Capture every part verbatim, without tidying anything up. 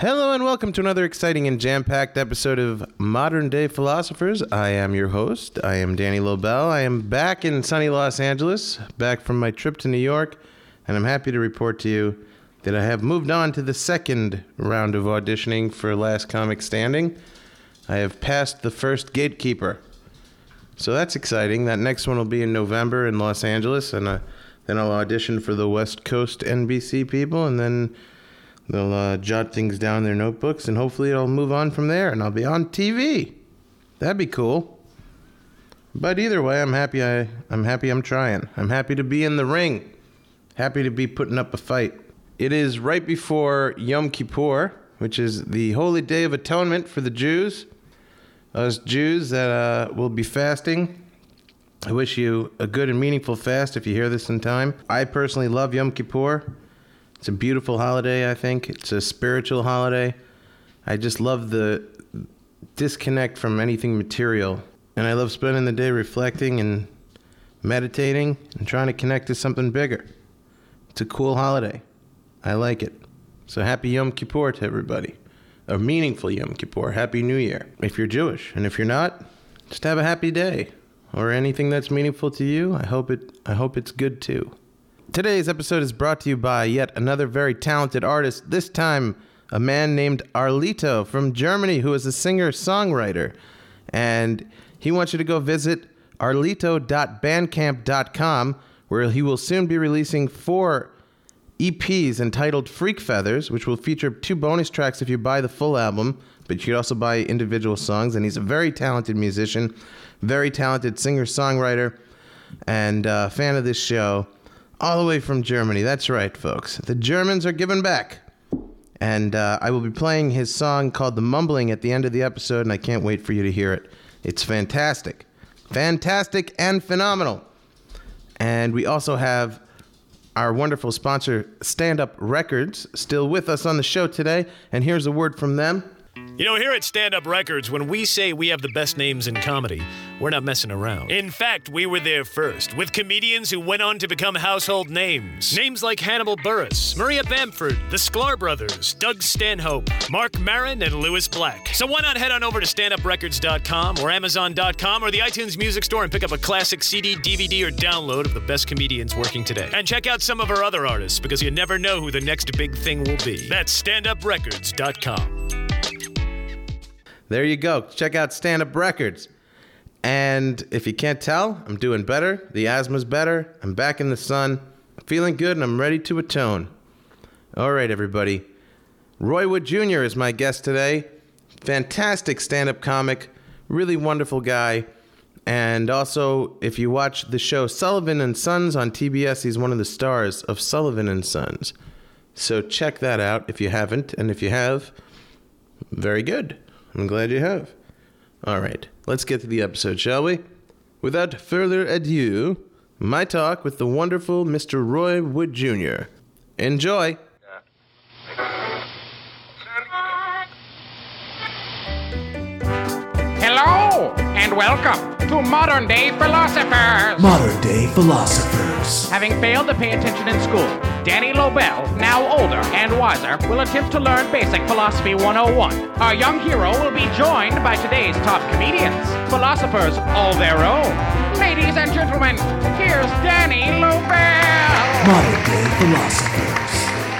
Hello and welcome to another exciting and jam-packed episode of Modern Day Philosophers. I am your host. I am Danny Lobel. I am back in sunny Los Angeles, back from my trip to New York, and I'm happy to report to you that I have moved on to the second round of auditioning for Last Comic Standing. I have passed the first gatekeeper. So that's exciting. That next one will be in November in Los Angeles, and uh, then I'll audition for the West Coast N B C people, and then they'll uh, jot things down in their notebooks, and hopefully it'll move on from there, and I'll be on T V. That'd be cool. But either way, I'm happy I, I'm happy I'm trying. I'm happy to be in the ring. Happy to be putting up a fight. It is right before Yom Kippur, which is the holy day of atonement for the Jews. Us Jews that uh, will be fasting. I wish you a good and meaningful fast if you hear this in time. I personally love Yom Kippur. It's a beautiful holiday, I think. It's a spiritual holiday. I just love the disconnect from anything material. And I love spending the day reflecting and meditating and trying to connect to something bigger. It's a cool holiday. I like it. So happy Yom Kippur to everybody. A meaningful Yom Kippur. Happy New Year. If you're Jewish. And if you're not, just have a happy day. Or anything that's meaningful to you, I hope it. I hope it's good too. Today's episode is brought to you by yet another very talented artist, this time a man named Arlito from Germany who is a singer-songwriter. And he wants you to go visit arlito dot bandcamp dot com, where he will soon be releasing four E Ps entitled Freak Feathers, which will feature two bonus tracks if you buy the full album, but you could also buy individual songs. And he's a very talented musician, very talented singer-songwriter, and a uh, fan of this show. All the way from Germany. That's right, folks. The Germans are giving back. And uh, I will be playing his song called The Mumbling at the end of the episode, and I can't wait for you to hear it. It's fantastic. Fantastic and phenomenal. And we also have our wonderful sponsor, Stand Up Records, still with us on the show today. And here's a word from them. You know, here at Stand Up Records, when we say we have the best names in comedy, we're not messing around. In fact, we were there first, with comedians who went on to become household names. Names like Hannibal Buress, Maria Bamford, the Sklar Brothers, Doug Stanhope, Mark Maron, and Lewis Black. So why not head on over to stand up records dot com or amazon dot com or the iTunes Music Store and pick up a classic C D, D V D, or download of the best comedians working today. And check out some of our other artists, because you never know who the next big thing will be. That's stand up records dot com. There you go. Check out Stand Up Records. And if you can't tell, I'm doing better. The asthma's better. I'm back in the sun. I'm feeling good, and I'm ready to atone. All right, everybody. Roy Wood Junior is my guest today. Fantastic stand-up comic. Really wonderful guy. And also, if you watch the show Sullivan and Sons on T B S, he's one of the stars of Sullivan and Sons. So check that out if you haven't. And if you have, very good. I'm glad you have. All right, let's get to the episode, shall we? Without further ado, my talk with the wonderful Mister Roy Wood Junior Enjoy. Hello, and welcome to Modern Day Philosophers. Modern Day Philosophers. Having failed to pay attention in school, Danny Lobel, now older and wiser, will attempt to learn basic philosophy one oh one. Our young hero will be joined by today's top comedians, philosophers all their own. Ladies and gentlemen, here's Danny Lobel. Modern Day Philosophers.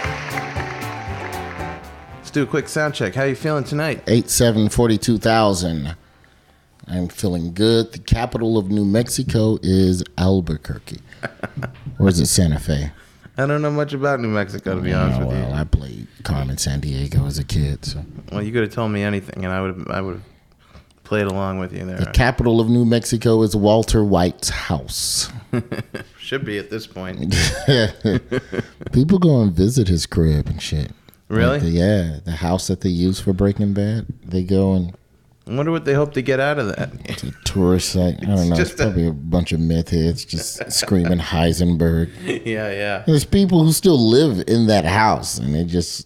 Let's do a quick sound check. How are you feeling tonight? eight seven forty-two thousand. I'm feeling good. The capital of New Mexico is Albuquerque. Or is it Santa Fe? I don't know much about New Mexico, to be honest oh, with you. Well, I played Carmen Sandiego as a kid. So. Well, you could have told me anything, and I would have, I would have played along with you there. The capital of New Mexico is Walter White's house. Should be at this point. People go and visit his crib and shit. Really? Like the, yeah, the house that they use for Breaking Bad. They go and... I wonder what they hope to get out of that. It's a tourist site. I don't know. It's probably a bunch of meth heads just screaming Heisenberg. Yeah, yeah. There's people who still live in that house, and they just...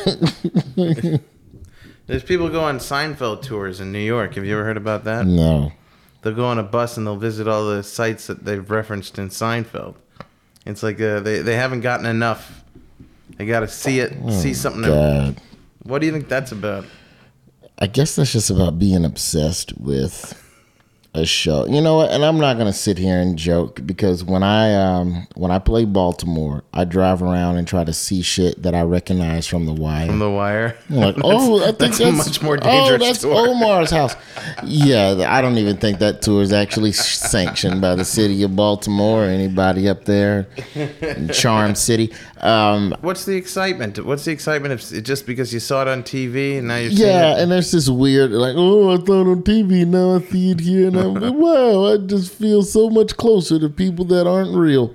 There's people who go on Seinfeld tours in New York. Have you ever heard about that? No. They'll go on a bus and they'll visit all the sites that they've referenced in Seinfeld. It's like uh, they, they haven't gotten enough. They got to see it, Oh, see something God. What do you think that's about? I guess that's just about being obsessed with a show. You know what? And I'm not gonna sit here and joke because when I um when I play Baltimore, I drive around and try to see shit that I recognize from The Wire. From The Wire? I'm like, oh, I think that's, that's, a much more dangerous Oh, that's tour. Omar's house. Yeah, I don't even think that tour is actually sanctioned by the city of Baltimore or anybody up there in Charm City. Um, What's the excitement? What's the excitement of it just because you saw it on T V and now you're seeing yeah, it? and there's this weird, like, oh, I thought on T V, now I see it here, and I'm like, wow, I just feel so much closer to people that aren't real.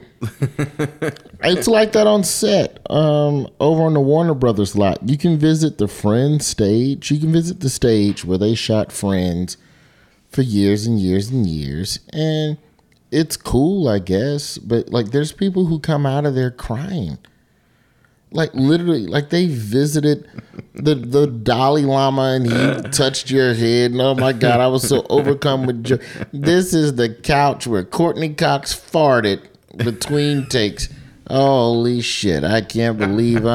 It's like that on set. Um, over on the Warner Brothers lot, you can visit the Friends stage. You can visit the stage where they shot Friends for years and years and years, and it's cool, I guess. But like, there's people who come out of there crying. Like literally, like they visited the the Dalai Lama and he touched your head. And oh my God, I was so overcome with joy. This is the couch where Courtney Cox farted between takes. Holy shit, I can't believe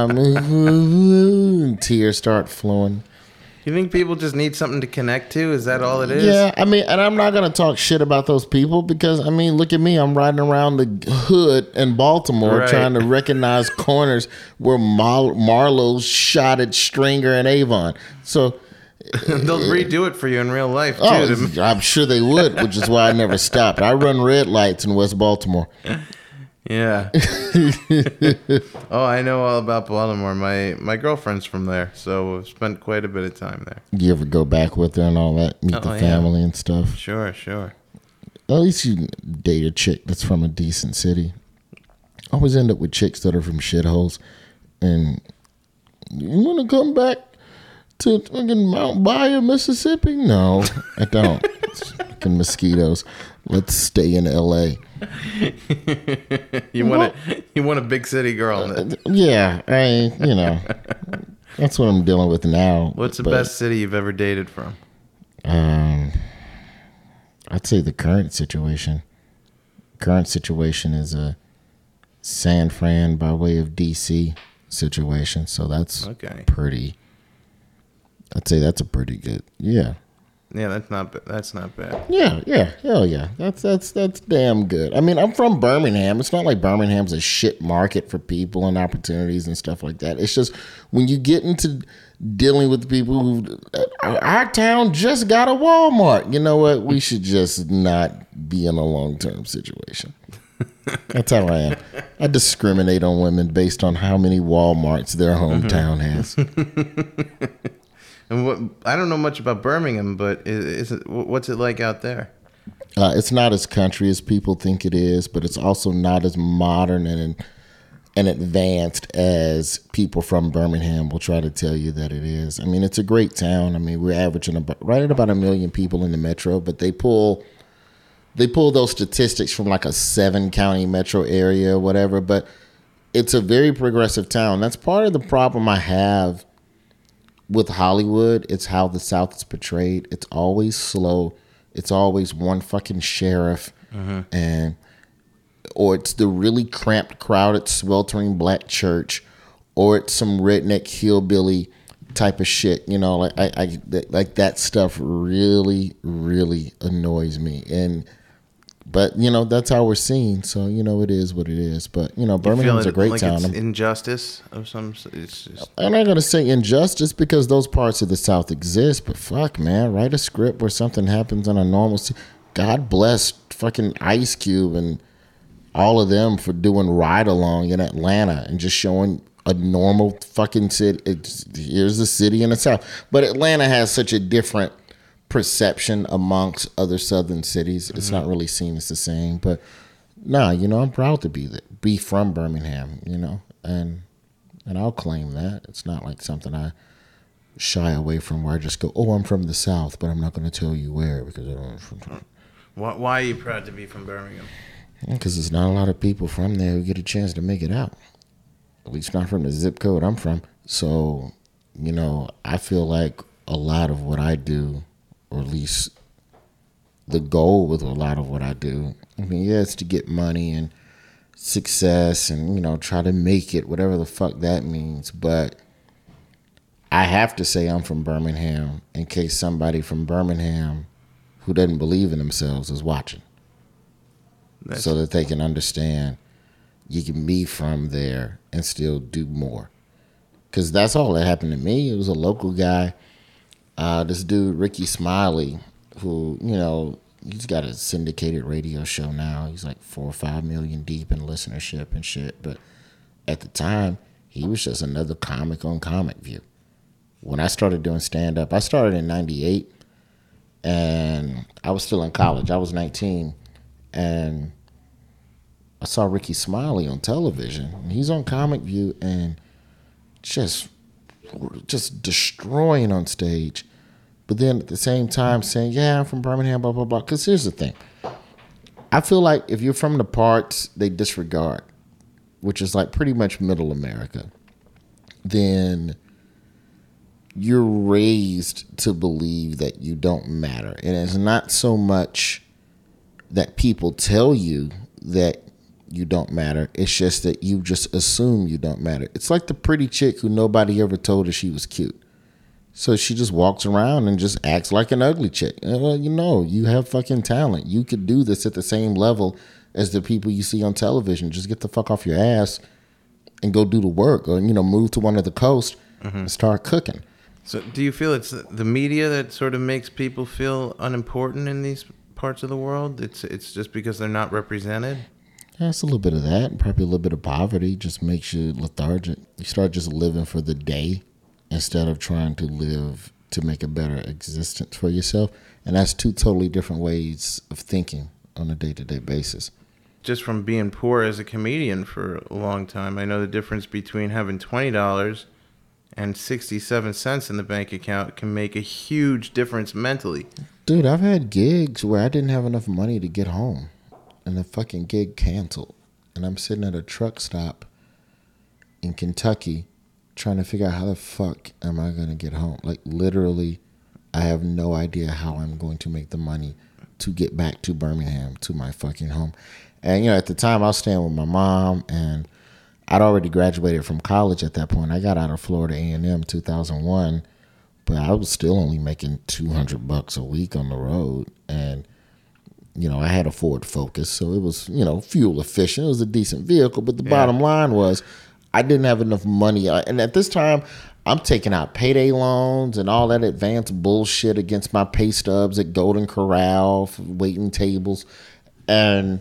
I'm... Tears start flowing. You think people just need something to connect to? Is that all it is? Yeah, I mean, and I'm not going to talk shit about those people because, I mean, look at me. I'm riding around the hood in Baltimore Right. trying to recognize corners where Mar- Marlowe's shot at Stringer and Avon. So... They'll redo it for you in real life, too. Oh, I'm sure they would, which is why I never stopped. I run red lights in West Baltimore. Yeah. Oh, I know all about Baltimore. My my girlfriend's from there, so we've spent quite a bit of time there. You ever go back with her and all that, meet Oh, the yeah. family and stuff? Sure, sure. At least you date a chick that's from a decent city. I always end up with chicks that are from shitholes. And you want to come back to fucking Mount Bayou, Mississippi? No, I don't. It's fucking mosquitoes. Let's stay in L A. You want a you want a big city girl. Yeah, I, you know, that's what I'm dealing with now. What's the But, best city you've ever dated from? Um, I'd say the current situation. Current situation is a San Fran by way of D C situation, so that's Okay. pretty. I'd say that's a pretty good. Yeah, Yeah, that's not ba- that's not bad. yeah, yeah, hell yeah. That's that's that's damn good. I mean, I'm from Birmingham. It's not like Birmingham's a shit market for people and opportunities and stuff like that. It's just when you get into dealing with people who our town just got a Walmart. You know what? We should just not be in a long term situation. That's how I am. I discriminate on women based on how many Walmarts their hometown has. And what I don't know much about Birmingham, but is, is it what's it like out there? Uh, it's not as country as people think it is, but it's also not as modern and and advanced as people from Birmingham will try to tell you that it is. I mean, it's a great town. I mean, we're averaging about, right at about a million people in the metro, but they pull they pull those statistics from like a seven county metro area or whatever. But it's a very progressive town. That's part of the problem I have with Hollywood. It's how the South is portrayed. It's always slow. It's always one fucking sheriff, and or it's the really cramped, crowded, sweltering black church, or it's some redneck hillbilly type of shit. You know, like I, I like that stuff really, really annoys me. And but you know that's how we're seen. So you know it is what it is. But you know Birmingham's Feel a great like town. It's I'm- injustice of some. It's just I'm not gonna say injustice because those parts of the South exist, but fuck, man, write a script where something happens on a normal. Se- God bless fucking Ice Cube and all of them for doing Ride Along in Atlanta and just showing a normal fucking city. It's, here's the city in the South, but Atlanta has such a different perception amongst other Southern cities. It's not really seen as the same, but nah, you know, I'm proud to be the, be from Birmingham, you know, and. And I'll claim that. It's not like something I shy away from where I just go, oh, I'm from the South, but I'm not going to tell you where because I don't. why, why are you proud to be from Birmingham? Because there's not a lot of people from there who get a chance to make it out. At least not from the zip code I'm from. So, you know, I feel like a lot of what I do, or at least the goal with a lot of what I do, I mean, yeah, it's to get money and success and, you know, try to make it, whatever the fuck that means. But I have to say I'm from Birmingham in case somebody from Birmingham who doesn't believe in themselves is watching. That's so that they can understand you can be from there and still do more. Because that's all that happened to me. It was a local guy, uh, this dude, Ricky Smiley, who, you know, he's got a syndicated radio show now. He's like four or five million deep in listenership and shit. But at the time, he was just another comic on Comic View. When I started doing stand-up, I started in ninety-eight, and I was still in college. I was nineteen, and I saw Ricky Smiley on television. And he's on Comic View and just, just destroying on stage. But then at the same time saying, yeah, I'm from Birmingham, blah, blah, blah. Because here's the thing. I feel like if you're from the parts they disregard, which is like pretty much middle America, then you're raised to believe that you don't matter. And it's not so much that people tell you that you don't matter. It's just that you just assume you don't matter. It's like the pretty chick who nobody ever told her she was cute. So she just walks around and just acts like an ugly chick. Well, you know, you have fucking talent. You could do this at the same level as the people you see on television. Just get the fuck off your ass and go do the work, or, you know, move to one of the coast mm-hmm. and start cooking. So do you feel it's the media that sort of makes people feel unimportant in these parts of the world? It's it's just because they're not represented? Yeah, it's a little bit of that. Probably a little bit of poverty just makes you lethargic. You start just living for the day instead of trying to live to make a better existence for yourself. And that's two totally different ways of thinking on a day-to-day basis. Just from being poor as a comedian for a long time, I know the difference between having twenty dollars and sixty-seven cents in the bank account can make a huge difference mentally. Dude, I've had gigs where I didn't have enough money to get home, and the fucking gig canceled. And I'm sitting at a truck stop in Kentucky trying to figure out how the fuck am I going to get home. Like, literally, I have no idea how I'm going to make the money to get back to Birmingham, to my fucking home. And, you know, at the time, I was staying with my mom, and I'd already graduated from college at that point. I got out of Florida A and M two thousand one, but I was still only making two hundred bucks a week on the road. And, you know, I had a Ford Focus, so it was, you know, fuel efficient. It was a decent vehicle, but the yeah. bottom line was I didn't have enough money. And at this time, I'm taking out payday loans and all that advanced bullshit against my pay stubs at Golden Corral, waiting tables. And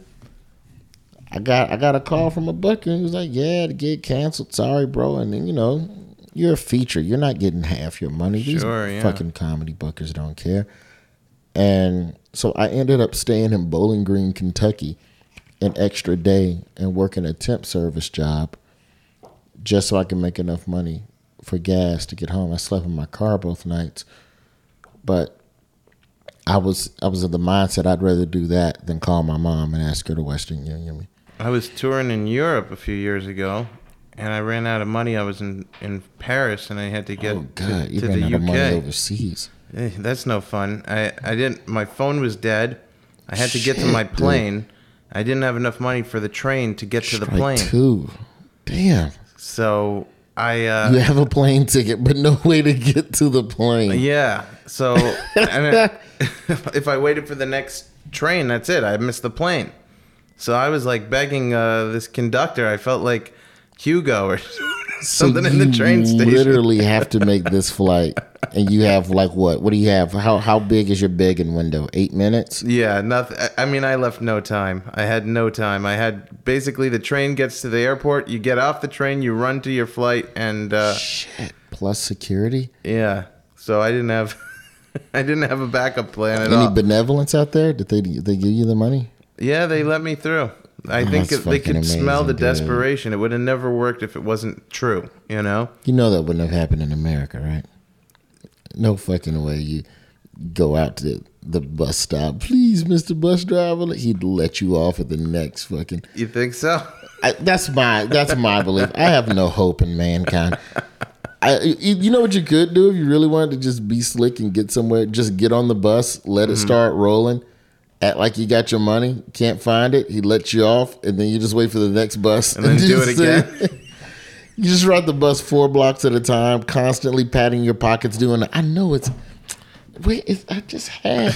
I got I got a call from a booker, and he was like, yeah, the gig canceled. Sorry, bro. And then, you know, you're a feature. You're not getting half your money. These sure, yeah. fucking comedy bookers don't care. And so I ended up staying in Bowling Green, Kentucky, an extra day and working a temp service job just so I could make enough money for gas to get home. I slept in my car both nights. But I was I was of the mindset I'd rather do that than call my mom and ask her to Western Union me. I was touring in Europe a few years ago, and I ran out of money. I was in, in Paris, and I had to get oh, God, to, you to ran the out U K. Of money overseas. Eh, that's no fun. I, I didn't. My phone was dead. I had to Shit, get to my plane. Dude. I didn't have enough money for the train to get Strike to the plane. Two. Damn. So I. Uh, you have a plane ticket, but no way to get to the plane. Yeah. So and it, if I waited for the next train, that's it. I missed the plane. So I was like begging uh, this conductor. I felt like Hugo or something so in the train station. You literally have to make this flight, and you have like what? What do you have? How how big is your begging window? Eight minutes? Yeah, nothing. I mean, I left no time. I had no time. I had basically the train gets to the airport. You get off the train, you run to your flight, and uh, shit. Plus security. Yeah. So I didn't have. I didn't have a backup plan at Any all. Any benevolence out there? Did they did they give you the money? Yeah, they let me through. I oh, think it, they could amazing, smell the dude. desperation. It would have never worked if it wasn't true, you know? You know that wouldn't have happened in America, right? No fucking way you go out to the bus stop. Please, Mister Bus Driver. He'd let you off at the next fucking... You think so? I, that's my that's my belief. I have no hope in mankind. I, you know what you could do if you really wanted to just be slick and get somewhere? Just get on the bus, let mm-hmm. it start rolling, act like you got your money, can't find it, he lets you off, and then you just wait for the next bus. And then do it again. You just ride the bus four blocks at a time, constantly patting your pockets, doing. I know it's. Wait, it's, I just had.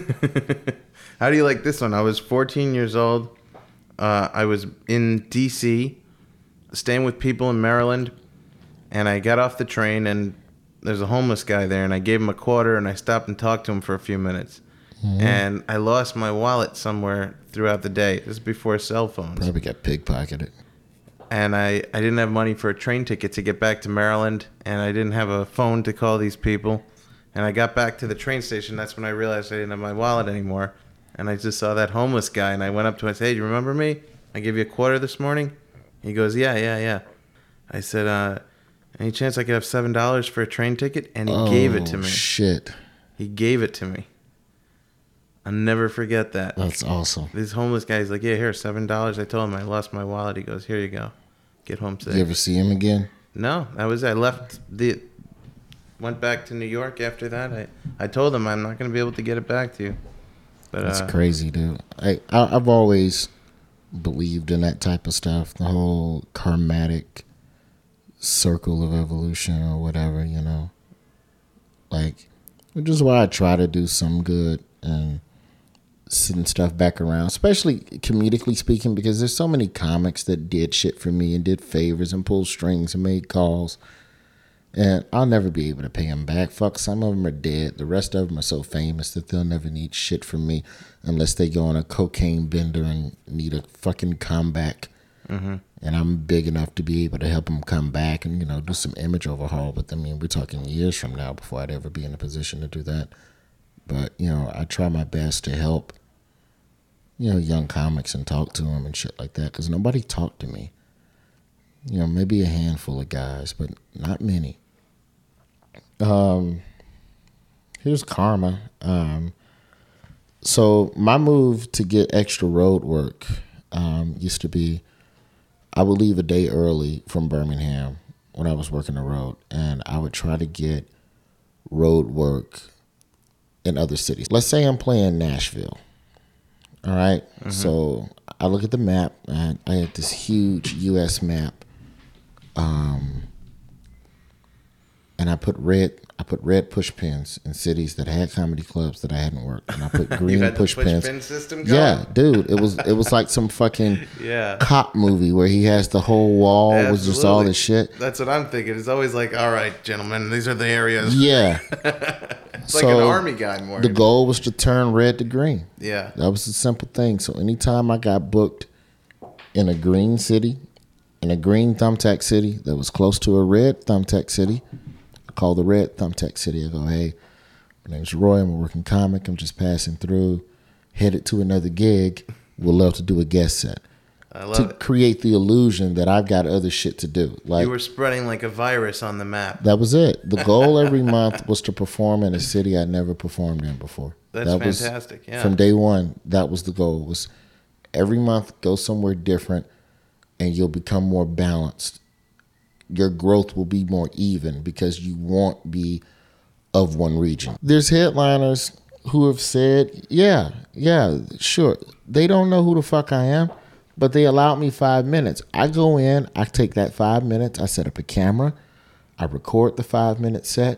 How do you like this one? I was fourteen years old. Uh, I was in D C, staying with people in Maryland, and I got off the train, and there's a homeless guy there, and I gave him a quarter, and I stopped and talked to him for a few minutes. Mm-hmm. And I lost my wallet somewhere throughout the day. This is before cell phones. Probably got pickpocketed. And I, I didn't have money for a train ticket to get back to Maryland, and I didn't have a phone to call these people. And I got back to the train station. That's when I realized I didn't have my wallet anymore. And I just saw that homeless guy, and I went up to him and said, hey, do you remember me? I gave you a quarter this morning? He goes, yeah, yeah, yeah. I said, uh, any chance I could have seven dollars for a train ticket? And he oh, gave it to me. Shit. He gave it to me. I'll never forget that. That's awesome. This homeless guy's like, yeah, here, seven dollars. I told him I lost my wallet. He goes, here you go. Get home safe. You ever see him again? No, that was I left the... Went back to New York after that. I, I told him I'm not going to be able to get it back to you. But That's uh, crazy, dude. I, I, I've always believed in that type of stuff. The whole karmatic circle of evolution or whatever, you know. Like, which is why I try to do some good and send stuff back around, especially comedically speaking, because there's so many comics that did shit for me and did favors and pulled strings and made calls. And I'll never be able to pay them back. Fuck, some of them are dead. The rest of them are so famous that they'll never need shit from me unless they go on a cocaine bender and need a fucking comeback. Mm-hmm. And I'm big enough to be able to help them come back and, you know, do some image overhaul. But, I mean, we're talking years from now before I'd ever be in a position to do that. But, you know, I try my best to help, you know, young comics and talk to them and shit like that. Because nobody talked to me. You know, maybe a handful of guys, but not many. Um, here's karma. Um, so my move to get extra road work um, used to be I would leave a day early from Birmingham when I was working the road, and I would try to get road work in other cities. Let's say I'm playing Nashville. All right. Mm-hmm. So I look at the map, and I had this huge U S map. Um, and I put red, I put red push pins in cities that had comedy clubs that I hadn't worked, and I put green had push, the push pins. Pin system going? Yeah, dude, it was it was like some fucking yeah. cop movie where he has the whole wall Absolutely. with just all this shit. That's what I'm thinking. It's always like, all right, gentlemen, these are the areas. Yeah, it's so like an army guy more. The goal was to turn red to green. Yeah, that was a simple thing. So anytime I got booked in a green city, in a green thumbtack city that was close to a red thumbtack city, I call the red thumbtack city. I go, hey, my name's Roy. I'm a working comic. I'm just passing through, headed to another gig. Would love to do a guest set. I love to it. create the illusion that I've got other shit to do. Like, you were spreading like a virus on the map. That was it. The goal every month was to perform in a city I'd never performed in before. That's that fantastic. Was, yeah. From day one, that was the goal. Was every month go somewhere different, and you'll become more balanced. Your growth will be more even because you won't be of one region. There's headliners who have said, yeah, yeah, sure. They don't know who the fuck I am, but they allowed me five minutes. I go in, I take that five minutes, I set up a camera, I record the five-minute set,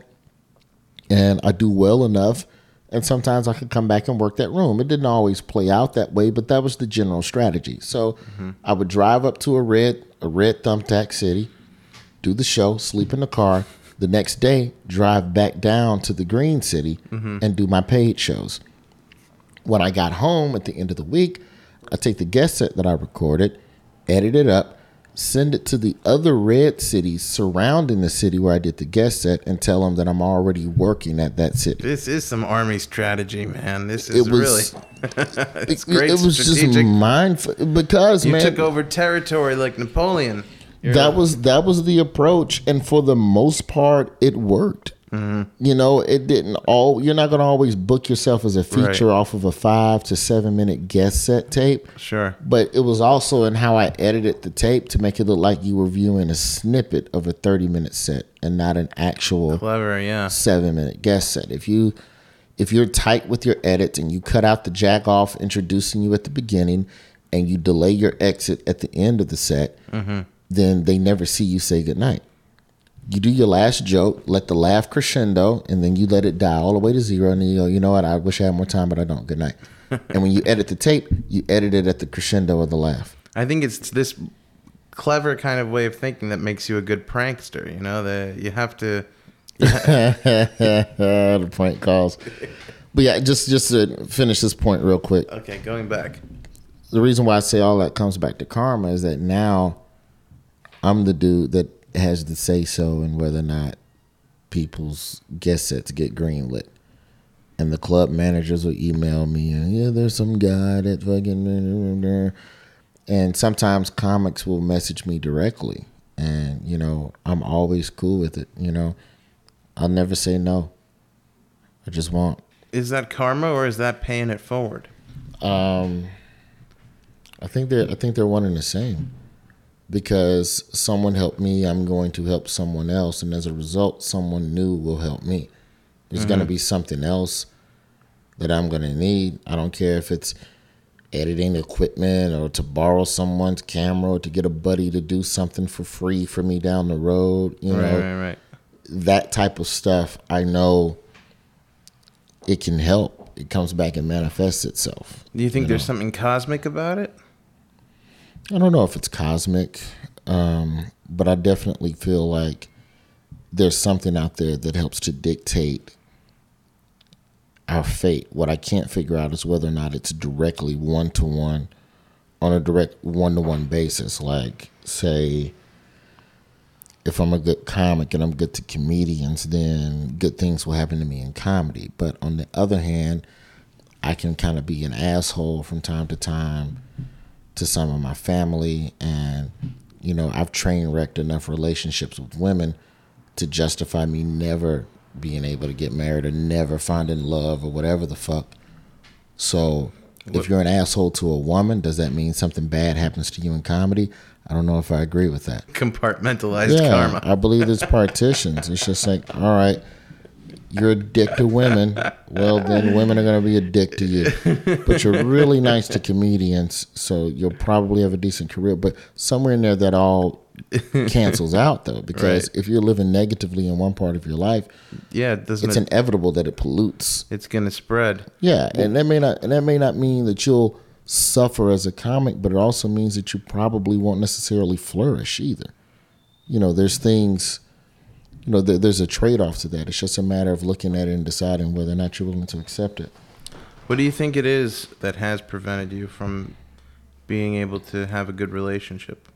and I do well enough, and sometimes I could come back and work that room. It didn't always play out that way, but that was the general strategy. So mm-hmm. I would drive up to a red, a red thumbtack city, do the show, sleep in the car. The next day, drive back down to the green city mm-hmm. and do my paid shows. When I got home at the end of the week, I take the guest set that I recorded, edit it up, send it to the other red cities surrounding the city where I did the guest set, and tell them that I'm already working at that city. This is some army strategy, man. This is it was, really it's great. It was strategic. just mindful because you man, took over territory like Napoleon. You're that was that was the approach, and for the most part, it worked. Mm-hmm. You know, it didn't all. You're not going to always book yourself as a feature right. off of a five to seven minute guest set tape. Sure, but it was also in how I edited the tape to make it look like you were viewing a snippet of a thirty minute set and not an actual clever, yeah, seven minute guest set. If you if you're tight with your edits and you cut out the jack off introducing you at the beginning, and you delay your exit at the end of the set. Mm-hmm. then they never see you say goodnight. You do your last joke, let the laugh crescendo, and then you let it die all the way to zero, and then you go, you know what, I wish I had more time, but I don't. Good night. And when you edit the tape, you edit it at the crescendo of the laugh. I think it's this clever kind of way of thinking that makes you a good prankster. You know, that you have to. The prank calls. But yeah, just just to finish this point real quick. Okay, going back. The reason why I say all that comes back to karma is that now I'm the dude that has the say so in whether or not people's guest sets get greenlit. And the club managers will email me and yeah, there's some guy that fucking, and sometimes comics will message me directly, and you know I'm always cool with it. You know, I'll never say no. I just won't. Is that karma or is that paying it forward? Um, I think they're I think they're one and the same. Because someone helped me, I'm going to help someone else, and as a result, someone new will help me. There's mm-hmm. going to be something else that I'm going to need. I don't care if it's editing equipment or to borrow someone's camera or to get a buddy to do something for free for me down the road. You right, know, right, right. That type of stuff, I know it can help. It comes back and manifests itself. Do you think you there's know? something cosmic about it? I don't know if it's cosmic, um, but I definitely feel like there's something out there that helps to dictate our fate. What I can't figure out is whether or not it's directly one-to-one on a direct one-to-one basis. Like, say, if I'm a good comic and I'm good to comedians, then good things will happen to me in comedy. But on the other hand, I can kind of be an asshole from time to time to some of my family, and you know I've train wrecked enough relationships with women to justify me never being able to get married or never finding love or whatever the fuck. So if you're an asshole to a woman, does that mean something bad happens to you in comedy? I don't know if I agree with that. Compartmentalized yeah, karma. I believe there's partitions. It's just like, all right, you're a dick to women, well, then women are going to be a dick to you. But you're really nice to comedians, so you'll probably have a decent career. But somewhere in there that all cancels out, though, because right. if you're living negatively in one part of your life, yeah, it doesn't it's it, inevitable that it pollutes. It's going to spread. Yeah, and that may not and that may not mean that you'll suffer as a comic, but it also means that you probably won't necessarily flourish either. You know, there's things... You know, there's a trade-off to that. It's just a matter of looking at it and deciding whether or not you're willing to accept it. What do you think it is that has prevented you from being able to have a good relationship?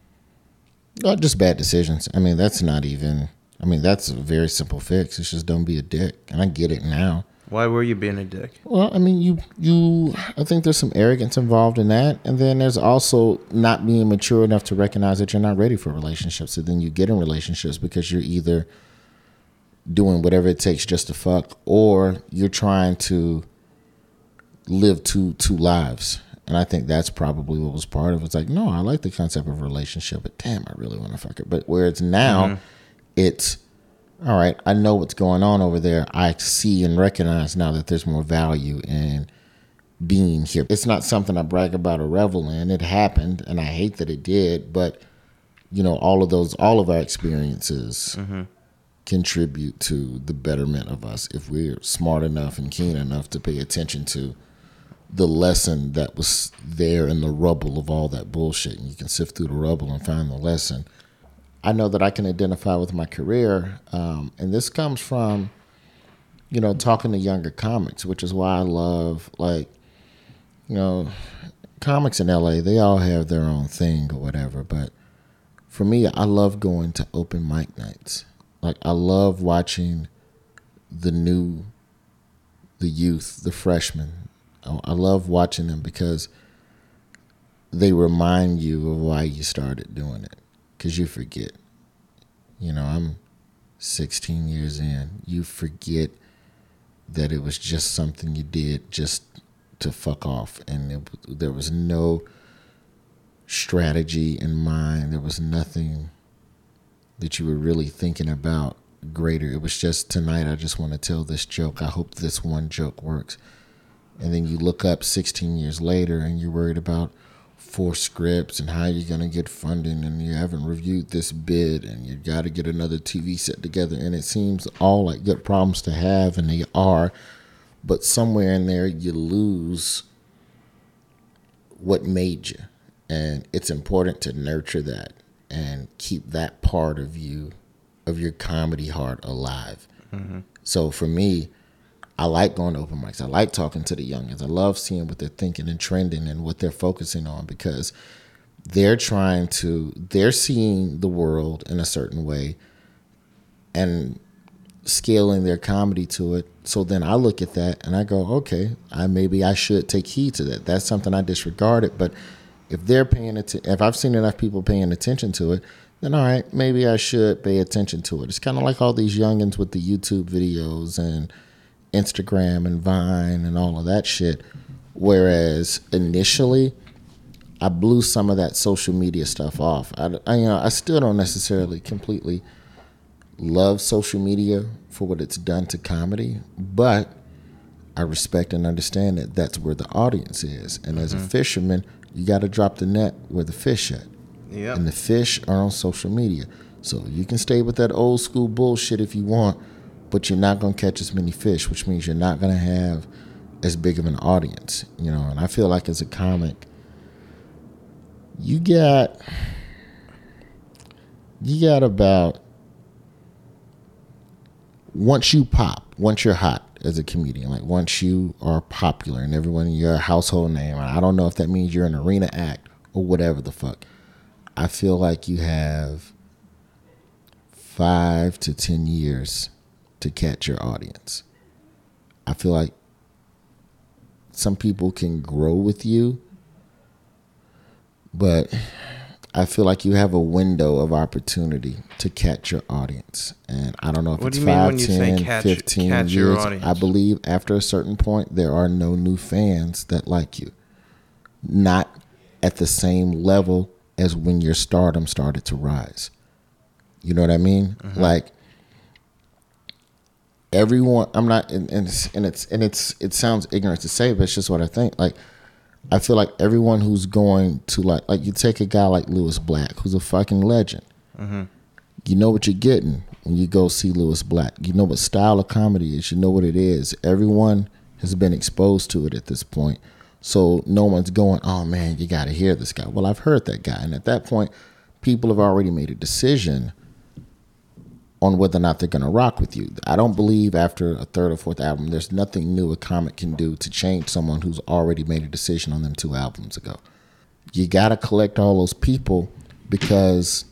Not just bad decisions. I mean, that's not even... I mean, that's a very simple fix. It's just don't be a dick. And I get it now. Why were you being a dick? Well, I mean, you, you. I think there's some arrogance involved in that. And then there's also not being mature enough to recognize that you're not ready for relationships. So then you get in relationships because you're either doing whatever it takes just to fuck, or you're trying to live two two lives. And I think that's probably what was part of it. It's like, no, I like the concept of a relationship, but damn, I really want to fuck her. But where it's now, mm-hmm. it's... all right, I know what's going on over there. I see and recognize now that there's more value in being here. It's not something I brag about or revel in. It happened, and I hate that it did. But, you know, all of those, all of our experiences mm-hmm. contribute to the betterment of us if we're smart enough and keen enough to pay attention to the lesson that was there in the rubble of all that bullshit. And you can sift through the rubble and find the lesson. I know that I can identify with my career, um, and this comes from, you know, talking to younger comics, which is why I love, like, you know, comics in L A, they all have their own thing or whatever, but for me, I love going to open mic nights. Like, I love watching the new, the youth, the freshmen. I love watching them because they remind you of why you started doing it. Because you forget. You know, I'm sixteen years in. You forget that it was just something you did just to fuck off. And it, there was no strategy in mind. There was nothing that you were really thinking about greater. It was just, tonight I just want to tell this joke. I hope this one joke works. And then you look up sixteen years later and you're worried about four scripts and how you're going to get funding, and you haven't reviewed this bid, and you got to get another T V set together. And it seems all like good problems to have, and they are, but somewhere in there you lose what made you. And it's important to nurture that and keep that part of you, of your comedy heart, alive. Mm-hmm. So for me, I like going to open mics. I like talking to the youngins. I love seeing what they're thinking and trending and what they're focusing on, because they're trying to, they're seeing the world in a certain way and scaling their comedy to it. So then I look at that and I go, okay, I maybe I should take heed to that. That's something I disregarded. But if they're paying attention, if I've seen enough people paying attention to it, then all right, maybe I should pay attention to it. It's kind of like all these youngins with the YouTube videos and Instagram and Vine and all of that shit. Whereas initially, I blew some of that social media stuff off. I, I, you know, I still don't necessarily completely love social media for what it's done to comedy, but I respect and understand that that's where the audience is. And mm-hmm. as a fisherman, you got to drop the net where the fish at. Yep. And the fish are on social media. So you can stay with that old school bullshit if you want, but you're not going to catch as many fish, which means you're not going to have as big of an audience, you know. And I feel like as a comic, you got you got about, once you pop, once you're hot as a comedian, like once you are popular and everyone, you're a household name, and I don't know if that means you're an arena act or whatever the fuck, I feel like you have five to ten years to catch your audience. I feel like some people can grow with you, but I feel like you have a window of opportunity to catch your audience. And I don't know if what it's do you mean five, when you ten, say catch, fifteen catch your years. audience? I believe after a certain point, there are no new fans that like you. Not at the same level as when your stardom started to rise. You know what I mean? Mm-hmm. Like, everyone, I'm not, and, and it's and it's and it's it sounds ignorant to say, but it's just what I think. Like, I feel like everyone who's going to like like you take a guy like Lewis Black, who's a fucking legend. Mm-hmm. You know what you're getting when you go see Lewis Black. You know what style of comedy is. You know what it is. Everyone has been exposed to it at this point. So no one's going, oh man, you got to hear this guy. Well, I've heard that guy. And at that point, people have already made a decision on whether or not they're going to rock with you. I don't believe after a third or fourth album, there's nothing new a comic can do to change someone who's already made a decision on them two albums ago. You got to collect all those people because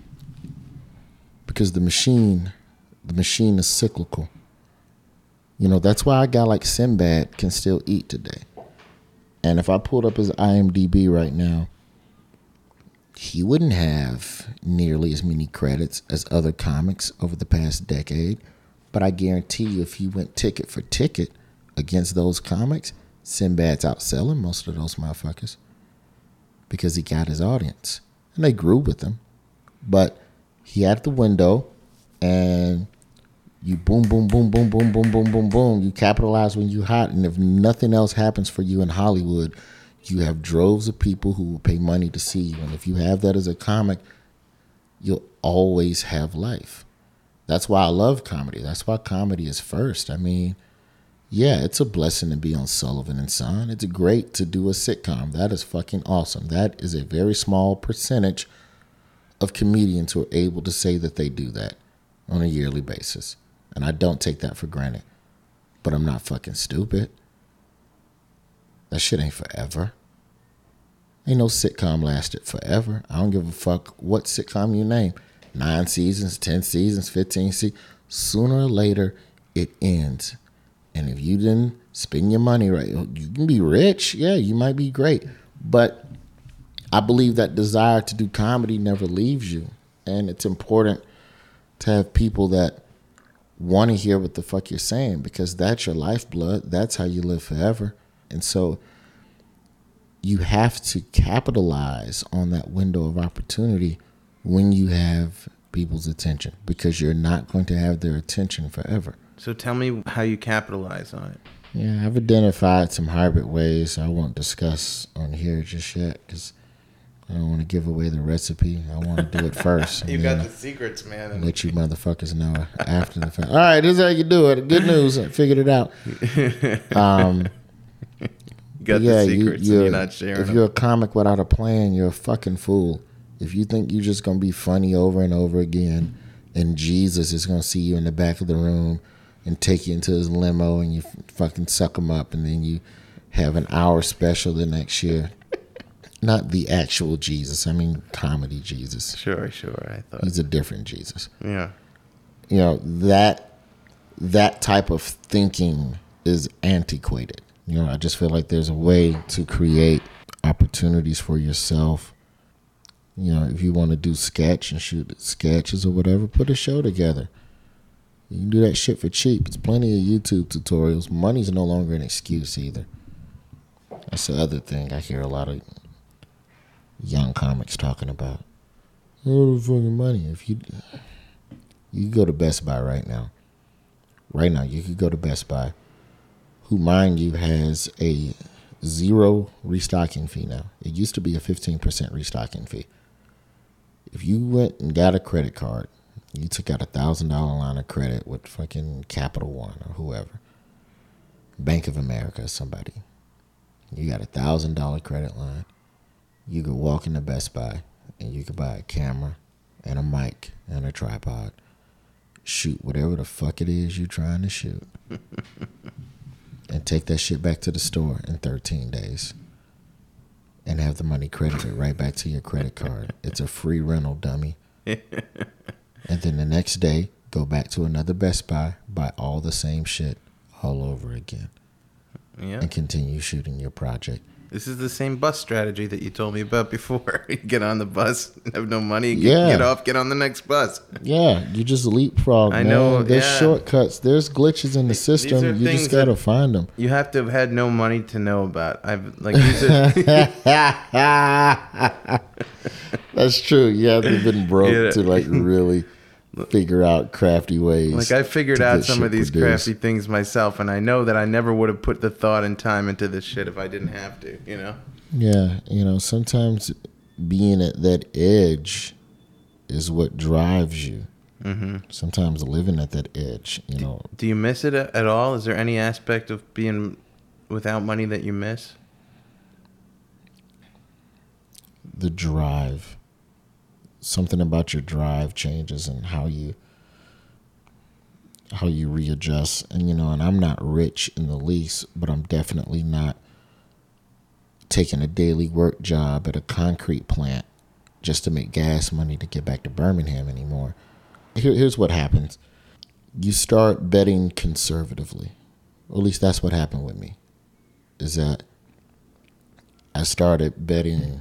because the machine, the machine is cyclical. You know, that's why a guy like Sinbad can still eat today. And if I pulled up his I M D B right now, he wouldn't have nearly as many credits as other comics over the past decade. But I guarantee you, if you went ticket for ticket against those comics, Sinbad's outselling most of those motherfuckers because he got his audience. And they grew with him. But he had the window, and you boom, boom, boom, boom, boom, boom, boom, boom, boom. You capitalize when you hot. And if nothing else happens for you in Hollywood, you have droves of people who will pay money to see you. And if you have that as a comic, you'll always have life. That's why I love comedy. That's why comedy is first. I mean, yeah, it's a blessing to be on Sullivan and Son. It's great to do a sitcom. That is fucking awesome. That is a very small percentage of comedians who are able to say that they do that on a yearly basis. And I don't take that for granted. But I'm not fucking stupid. That shit ain't forever. Ain't no sitcom lasted forever. I don't give a fuck what sitcom you name. Nine seasons, ten seasons, fifteen seasons. Sooner or later, it ends. And if you didn't spend your money right, you can be rich. Yeah, you might be great. But I believe that desire to do comedy never leaves you. And it's important to have people that want to hear what the fuck you're saying, because that's your lifeblood. That's how you live forever. And so you have to capitalize on that window of opportunity when you have people's attention, because you're not going to have their attention forever. So tell me how you capitalize on it. Yeah, I've identified some hybrid ways I won't discuss on here just yet because I don't want to give away the recipe. I want to do it first. You got the secrets, man. And let you motherfuckers know after the fact. All right, this is how you do it. Good news. I figured it out. Um, you got yeah, the secrets you, and you're not sharing If them. you're a comic without a plan, you're a fucking fool. If you think you're just going to be funny over and over again and Jesus is going to see you in the back of the room and take you into his limo and you fucking suck him up and then you have an hour special the next year. Not the actual Jesus. I mean comedy Jesus. Sure, sure. I thought. He's a different Jesus. Yeah. You know, that that type of thinking is antiquated. You know, I just feel like there's a way to create opportunities for yourself. You know, if you want to do sketch and shoot sketches or whatever, put a show together. You can do that shit for cheap. There's plenty of YouTube tutorials. Money's no longer an excuse either. That's the other thing I hear a lot of young comics talking about. Oh, the fucking money. If you you could go to Best Buy right now. Right now, you could go to Best Buy, who, mind you, has a zero restocking fee now. It used to be a fifteen percent restocking fee. If you went and got a credit card, you took out a one thousand dollars line of credit with fucking Capital One or whoever, Bank of America or somebody, you got a one thousand dollars credit line, you could walk into Best Buy and you could buy a camera and a mic and a tripod, shoot whatever the fuck it is you're trying to shoot, and take that shit back to the store in thirteen days. And have the money credited right back to your credit card. It's a free rental, dummy. And then the next day, go back to another Best Buy, buy all the same shit all over again. Yeah. And continue shooting your project. This is the same bus strategy that you told me about before. You get on the bus, have no money, Yeah. get off, get on the next bus. Yeah, you just leapfrog, I man. know, There's yeah. shortcuts. There's glitches in the These are system. You things just got to that- find them. You have to have had no money to know about. I've like these are, That's true. You have to have been broke Yeah. to like really figure out crafty ways. like I figured to out get some shit of these produced. crafty things myself, and I know that I never would have put the thought and time into this shit if I didn't have to. You know. Yeah, you know, sometimes being at that edge is what drives you. Mm-hmm. Sometimes living at that edge, you know. Do you miss it a- at all? Is there any aspect of being without money that you miss? The drive. Something about your drive changes and how you how you readjust. And you know, and I'm not rich in the least, but I'm definitely not taking a daily work job at a concrete plant just to make gas money to get back to Birmingham anymore. Here, here's what happens. You start betting conservatively. Or at least that's what happened with me. Is that I started betting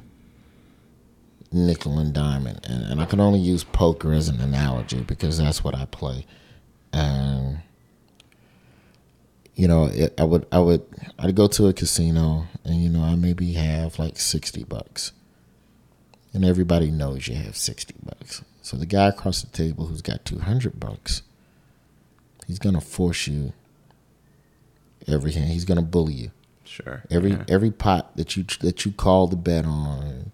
nickel and diamond. And, and I can only use poker as an analogy because that's what I play. And you know, it, I would, I would, I'd go to a casino and, you know, I maybe have like sixty bucks. And everybody knows you have sixty bucks. So the guy across the table who's got two hundred bucks, he's going to force you every hand. He's going to bully you. Sure. Every, yeah. every pot that you, that you call the bet on,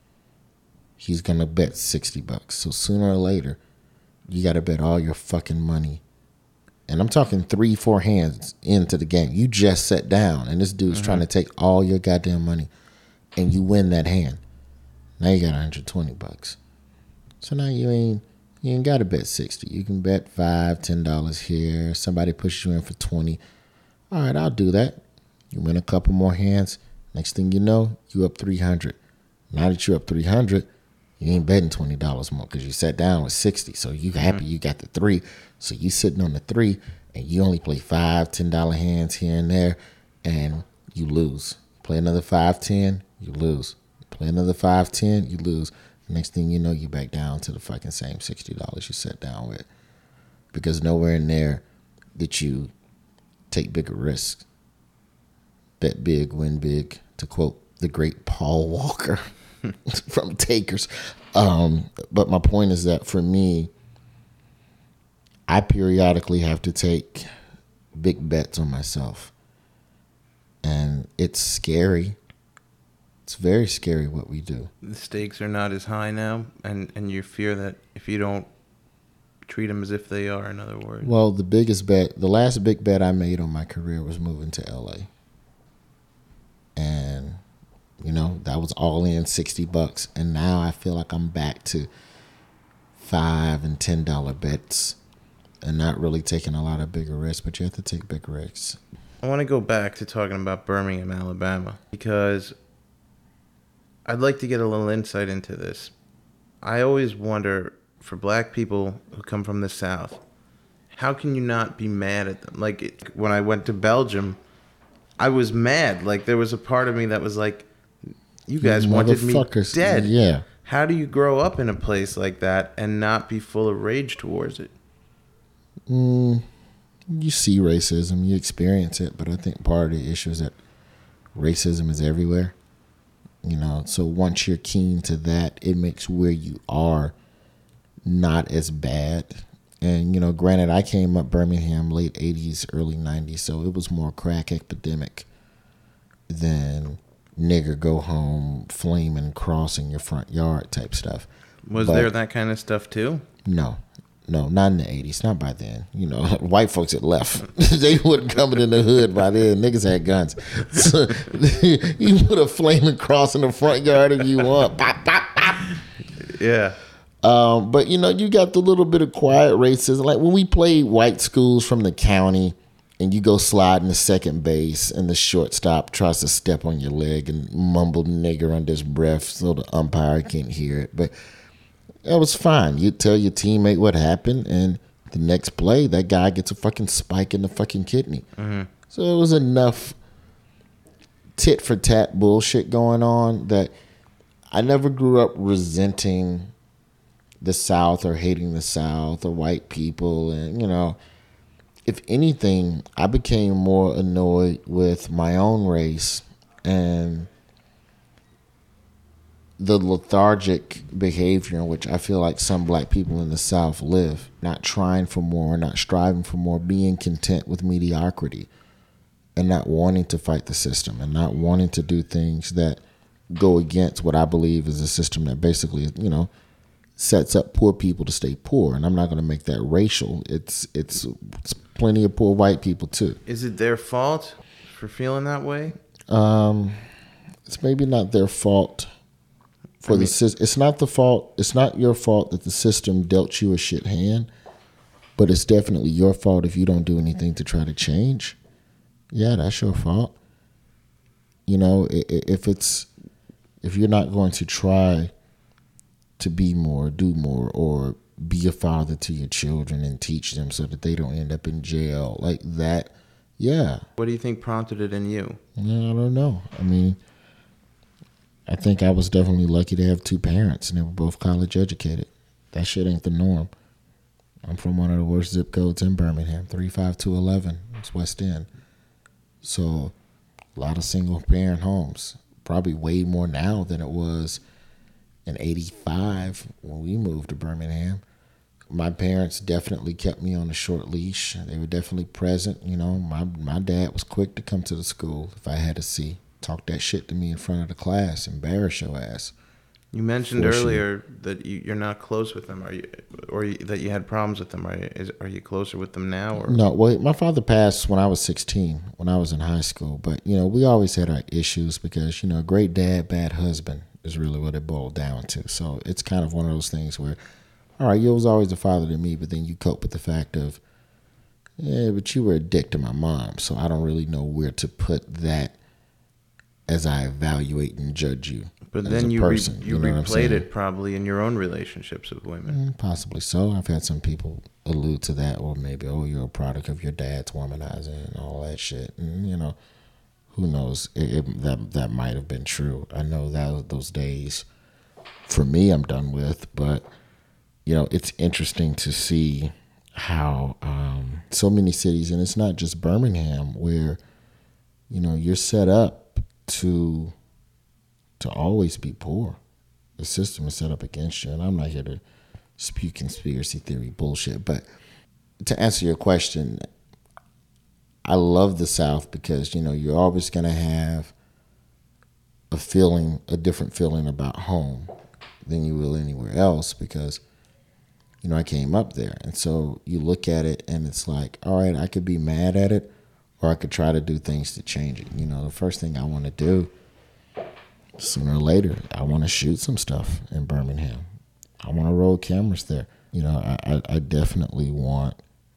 he's going to bet sixty bucks. So sooner or later, you got to bet all your fucking money. And I'm talking three, four hands into the game. You just sat down, and this dude's mm-hmm. trying to take all your goddamn money, and you win that hand. Now you got one hundred twenty bucks. So now you ain't you ain't got to bet sixty. You can bet five, ten dollars here. Somebody pushes you in for twenty. All right, I'll do that. You win a couple more hands. Next thing you know, you up three hundred. Now that you're up three hundred, you ain't betting twenty dollars more because you sat down with sixty. So you happy you got the three. So you sitting on the three and you only play five, ten dollar hands here and there, and you lose. Play another five, ten, you lose. Play another five, ten, you lose. Next thing you know, you back down to the fucking same sixty dollars you sat down with. Because nowhere in there did you take bigger risks. Bet big, win big, to quote the great Paul Walker from Takers. Um, but my point is that for me, I periodically have to take big bets on myself. And it's scary. It's very scary what we do. The stakes are not as high now, and, and you fear that if you don't treat them as if they are, in other words. Well, the biggest bet, the last big bet I made on my career was moving to L A. And, you know, that was all in sixty bucks. And now I feel like I'm back to five and ten dollar bets and not really taking a lot of bigger risks, but you have to take big risks. I want to go back to talking about Birmingham, Alabama, because I'd like to get a little insight into this. I always wonder, for black people who come from the South, how can you not be mad at them? Like, it, when I went to Belgium, I was mad. Like, there was a part of me that was like, you guys You wanted me motherfuckers. dead. Yeah. How do you grow up in a place like that and not be full of rage towards it? Mm, you see racism, you experience it, but I think part of the issue is that racism is everywhere. You know, so once you're keen to that, it makes where you are not as bad. And, you know, granted, I came up Birmingham late eighties, early nineties, so it was more crack epidemic than nigger go home, flaming, crossing your front yard type stuff. Was But there that kind of stuff too? No. No, not in the eighties. Not by then. You know, white folks had left. They wasn't coming in the hood by then. Niggas had guns. So, you put a flaming cross in the front yard if you want. Pop, pop, pop. Yeah. Um, but, you know, you got the little bit of quiet racism. Like when we played white schools from the county and you go sliding to second base and the shortstop tries to step on your leg and mumble nigger under his breath so the umpire can't hear it. But that was fine. You tell your teammate what happened, and the next play, that guy gets a fucking spike in the fucking kidney. Mm-hmm. So it was enough tit for tat bullshit going on that I never grew up resenting the South or hating the South or white people. And, you know, if anything, I became more annoyed with my own race and the lethargic behavior in which I feel like some black people in the South live, not trying for more, not striving for more, being content with mediocrity and not wanting to fight the system and not wanting to do things that go against what I believe is a system that basically, you know, sets up poor people to stay poor. And I'm not going to make that racial. It's, it's it's plenty of poor white people too. Is it their fault for feeling that way? Um, it's maybe not their fault. For I mean, the it's not the fault. It's not your fault that the system dealt you a shit hand, but it's definitely your fault if you don't do anything to try to change. Yeah, that's your fault. You know, if it's if you're not going to try to be more, do more, or be a father to your children and teach them so that they don't end up in jail like that. Yeah. What do you think prompted it in you? Yeah, I don't know. I mean, I think I was definitely lucky to have two parents, and they were both college educated. That shit ain't the norm. I'm from one of the worst zip codes in Birmingham, three five two one one. It's West End. So a lot of single parent homes, probably way more now than it was in eighty-five when we moved to Birmingham. My parents definitely kept me on a short leash. They were definitely present. You know, my, my dad was quick to come to the school if I had to see. Talk that shit to me in front of the class, embarrass your ass. You mentioned earlier that you, you're not close with them, are you, or you, that you had problems with them. Are you, is, are you closer with them now? Or? No, well, my father passed when I was sixteen, when I was in high school. But you know, we always had our issues because you know, great dad, bad husband is really what it boiled down to. So it's kind of one of those things where, all right, you was always a father to me, but then you cope with the fact of, yeah, but you were a dick to my mom, so I don't really know where to put that as I evaluate and judge you. But as then a you person, re, you, you know replayed it probably in your own relationships with women. Mm, possibly so. I've had some people allude to that, or maybe, oh, you're a product of your dad's womanizing and all that shit. And, you know, who knows? It, it, that that might have been true. I know that those days, for me, I'm done with. But, you know, it's interesting to see how um, so many cities, and it's not just Birmingham, where, you know, you're set up to to always be poor. The system is set up against you, and I'm not here to spew conspiracy theory bullshit, but to answer your question, I love the South because, you know, you're always going to have a feeling, a different feeling about home than you will anywhere else because, you know, I came up there. And so you look at it and it's like, all right, I could be mad at it or I could try to do things to change it. You know, the first thing I want to do, sooner or later, I want to shoot some stuff in Birmingham. I want to roll cameras there. You know, I, I, I definitely want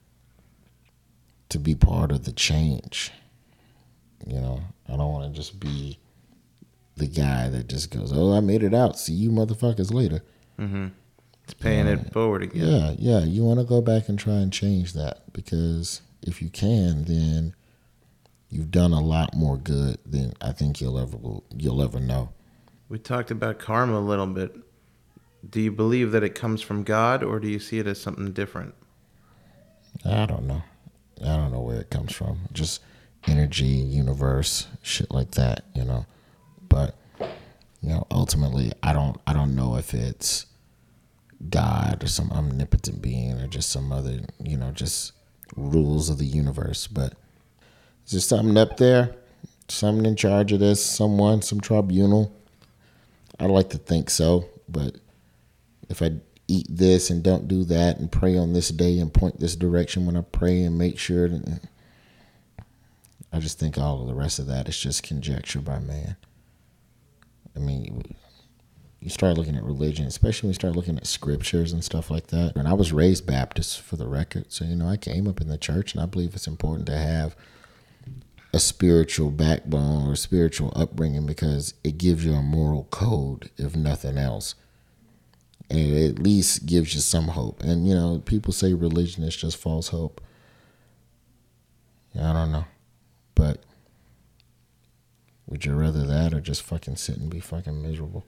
to be part of the change. You know, I don't want to just be the guy that just goes, oh, I made it out. See you motherfuckers later. Mm-hmm. It's paying uh, it forward again. Yeah, yeah. You want to go back and try and change that because if you can, then you've done a lot more good than I think you'll ever you'll ever know. We talked about karma a little bit. Do you believe that it comes from God, or do you see it as something different? I don't know. I don't know where it comes from. Just energy, universe, shit like that, you know. But you know, ultimately, I don't. I don't know if it's God or some omnipotent being or just some other, you know, just rules of the universe. But is there something up there? Something in charge of this? Someone? Some tribunal? I like to think so, but if I eat this and don't do that and pray on this day and point this direction when I pray and make sure that, I just think all of the rest of that is just conjecture by man. I mean, you start looking at religion, especially when you start looking at scriptures and stuff like that. And I was raised Baptist, for the record. So, you know, I came up in the church, and I believe it's important to have a spiritual backbone or spiritual upbringing because it gives you a moral code, if nothing else. And it at least gives you some hope. And, you know, people say religion is just false hope. I don't know. But would you rather that or just fucking sit and be fucking miserable?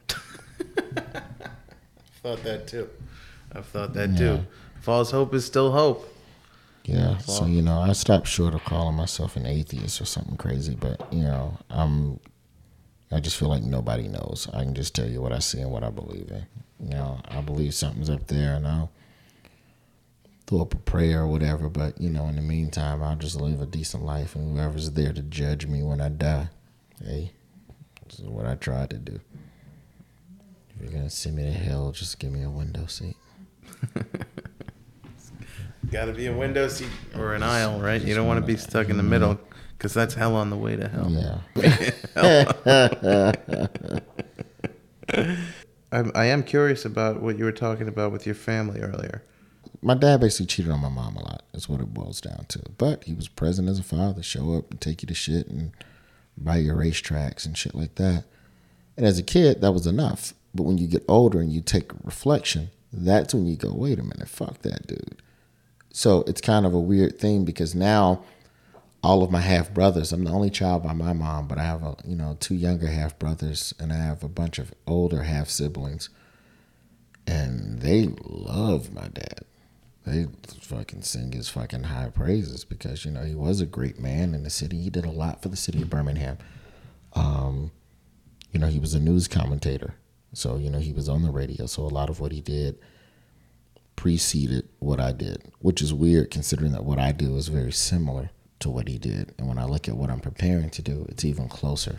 Thought that too. I've thought that yeah. too. False hope is still hope. Yeah, so, you know, I stopped short of calling myself an atheist or something crazy, but, you know, I'm, I just feel like nobody knows. I can just tell you what I see and what I believe in. You know, I believe something's up there, and I'll throw up a prayer or whatever, but, you know, in the meantime, I'll just live a decent life, and whoever's there to judge me when I die, hey, this is what I tried to do. If you're going to send me to hell, just give me a window seat. Got to be a window seat or an aisle, right? You don't want to be stuck in the middle because that's hell on the way to hell. Yeah. I, I am curious about what you were talking about with your family earlier. My dad basically cheated on my mom a lot. That's what it boils down to. But he was present as a father, show up and take you to shit and buy your racetracks and shit like that. And as a kid, that was enough. But when you get older and you take reflection, that's when you go, wait a minute, fuck that dude. So it's kind of a weird thing because now all of my half brothers, I'm the only child by my mom, but I have a, you know, two younger half brothers and I have a bunch of older half siblings, and they love my dad. They fucking sing his fucking high praises because, you know, he was a great man in the city. He did a lot for the city of Birmingham. Um, you know, he was a news commentator. So, you know, he was on the radio. So a lot of what he did preceded what I did, which is weird considering that what I do is very similar to what he did. And when I look at what I'm preparing to do, it's even closer.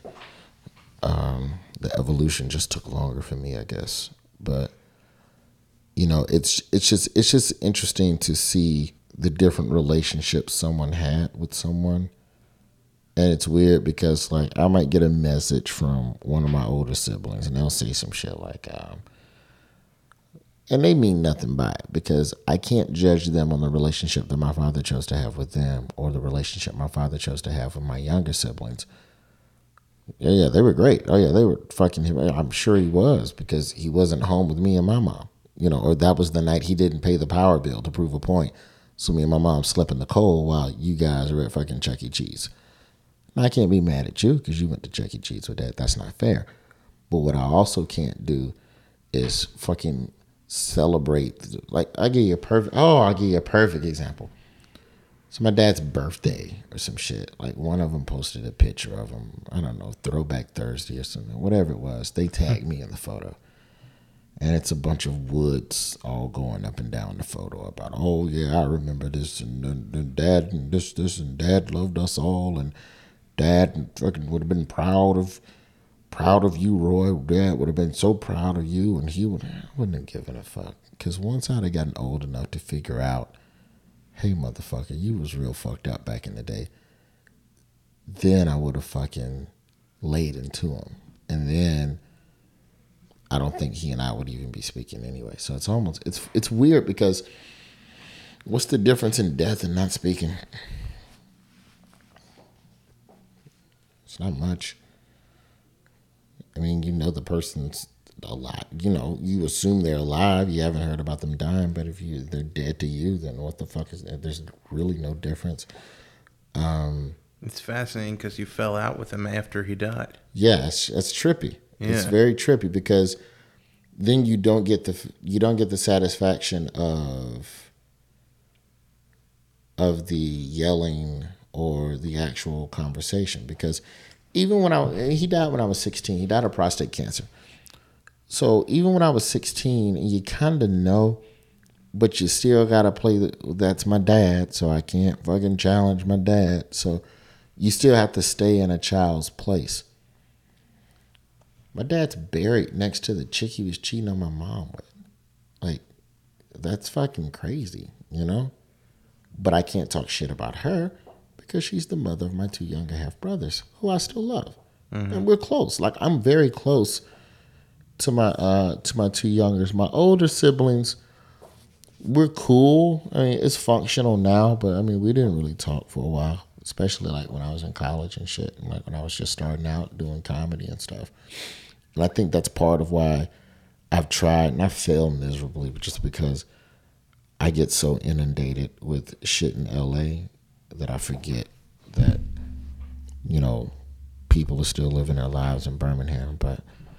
Um, the evolution just took longer for me, I guess. But, you know, it's it's just it's just interesting to see the different relationships someone had with someone. And it's weird because, like, I might get a message from one of my older siblings and they'll say some shit like, um, and they mean nothing by it because I can't judge them on the relationship that my father chose to have with them or the relationship my father chose to have with my younger siblings. Yeah, yeah, they were great. Oh, yeah, they were fucking him. I'm sure he was because he wasn't home with me and my mom, you know, or that was the night he didn't pay the power bill to prove a point. So me and my mom slept in the cold while you guys were at fucking Chuck E. Cheese. Now, I can't be mad at you because you went to Chuck E. Cheese with that. That's not fair. But what I also can't do is fucking celebrate. Like, I give you a perfect, oh, I'll give you a perfect example. So my dad's birthday or some shit. Like, one of them posted a picture of him. I don't know, Throwback Thursday or something, whatever it was. They tagged me in the photo. And it's a bunch of woods all going up and down the photo about, oh, yeah, I remember this, and, and, and dad, and this, this, and dad loved us all, and dad fucking would have been proud of proud of you, Roy. Dad would have been so proud of you, and he would, I wouldn't have given a fuck. Because once I'd have gotten old enough to figure out, hey, motherfucker, you was real fucked up back in the day, then I would have fucking laid into him. And then I don't think he and I would even be speaking anyway. So it's almost, it's it's weird because what's the difference in death and not speaking? It's not much. I mean, you know the person's alive. You know, you assume they're alive. You haven't heard about them dying. But if you they're dead to you, then what the fuck is that? There's really no difference. Um, it's fascinating because you fell out with him after he died. Yeah, it's, it's trippy. Yeah. It's very trippy because then you don't get the you don't get the satisfaction of of the yelling or the actual conversation, because even when I he died when I was sixteen, he died of prostate cancer. So even when I was sixteen, you kind of know, but you still gotta play the, that's my dad, so I can't fucking challenge my dad. So you still have to stay in a child's place. My dad's buried next to the chick he was cheating on my mom with. Like, that's fucking crazy, you know? But I can't talk shit about her because she's the mother of my two younger half brothers, who I still love. Mm-hmm. And we're close. Like, I'm very close to my uh, to my two youngers. My older siblings, we're cool. I mean, it's functional now, but I mean, we didn't really talk for a while, especially like when I was in college and shit, and like when I was just starting out doing comedy and stuff. And I think that's part of why I've tried, and I failed miserably, just because I get so inundated with shit in L A that I forget that, you know, people are still living their lives in Birmingham. But,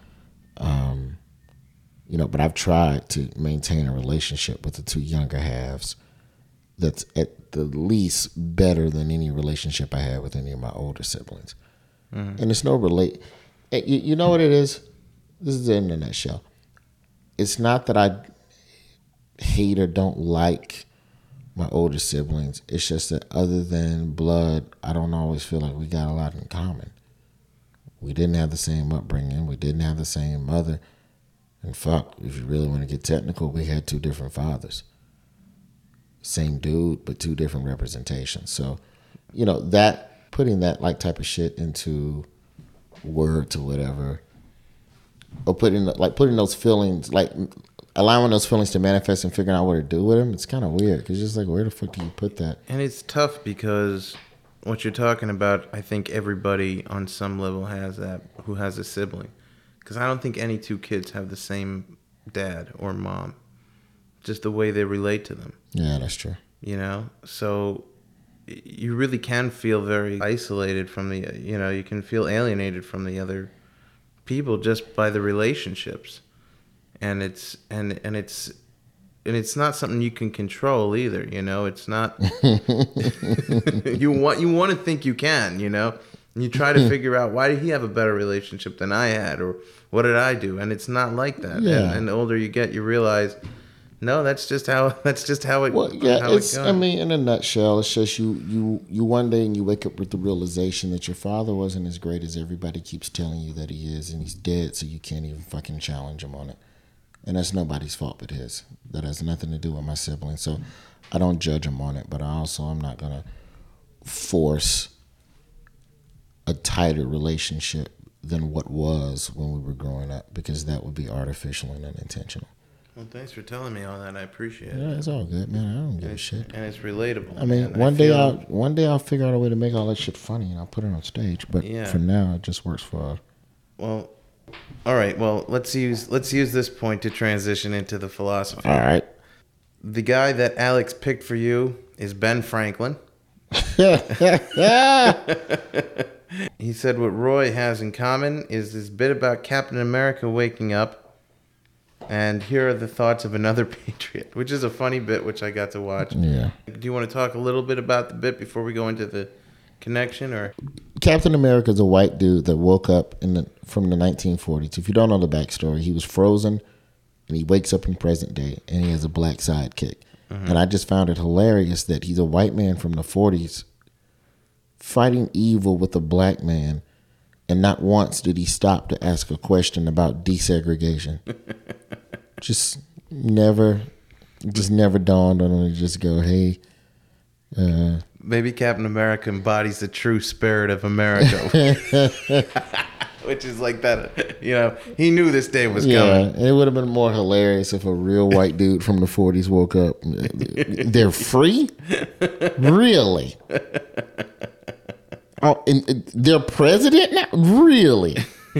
um, you know, but I've tried to maintain a relationship with the two younger halves that's at the least better than any relationship I had with any of my older siblings. Mm-hmm. And it's no relate. You, you know what it is? This is it in a nutshell. It's not that I hate or don't like my older siblings. It's just that other than blood, I don't always feel like we got a lot in common. We didn't have the same upbringing. We didn't have the same mother. And fuck, if you really want to get technical, we had two different fathers. Same dude, but two different representations. So, you know, that putting that like type of shit into words or whatever, or putting like putting those feelings, like allowing those feelings to manifest and figuring out what to do with them, it's kind of weird because just like, where the fuck do you put that? And it's tough because what you're talking about, I think everybody on some level has that, who has a sibling, because I don't think any two kids have the same dad or mom, just the way they relate to them. Yeah, that's true. You know, so you really can feel very isolated from the, you know, you can feel alienated from the other people just by the relationships. And it's, and, and it's, and it's not something you can control either, you know, it's not, you want, you want to think you can, you know, and you try to figure out, why did he have a better relationship than I had? Or what did I do? And it's not like that. Yeah. And, and the older you get, you realize, no, that's just how that's just how it. Well, yeah, how it's. It I mean, in a nutshell, it's just you, you, you. One day, and you wake up with the realization that your father wasn't as great as everybody keeps telling you that he is, and he's dead, so you can't even fucking challenge him on it. And that's nobody's fault but his. That has nothing to do with my siblings. So I don't judge him on it, but I also I'm not gonna force a tighter relationship than what was when we were growing up, because that would be artificial and unintentional. Well, thanks for telling me all that. I appreciate Yeah, it. it's all good, man. I don't give And a shit. And it's relatable. I mean, man. one I day feel- I'll one day I'll figure out a way to make all that shit funny and I'll put it on stage. But Yeah. for now, it just works for. Well, all right. Well, let's use let's use this point to transition into the philosophy. All right. The guy that Alex picked for you is Ben Franklin. He said what Roy has in common is this bit about Captain America waking up. And here are the thoughts of another patriot, which is a funny bit, which I got to watch. Yeah. Do you want to talk a little bit about the bit before we go into the connection, or? Captain America is a white dude that woke up in the from the nineteen forties. If you don't know the backstory, he was frozen and he wakes up in present day, and he has a black sidekick. Mm-hmm. And I just found it hilarious that he's a white man from the forties fighting evil with a black man, and not once did he stop to ask a question about desegregation. Just never, just never dawned on him to just go, hey. Uh, Maybe Captain America embodies the true spirit of America. Which is like that, you know, he knew this day was yeah, coming. It would have been more hilarious if a real white dude from the forties woke up. They're free? Really? Oh, and, and they're president now? Really?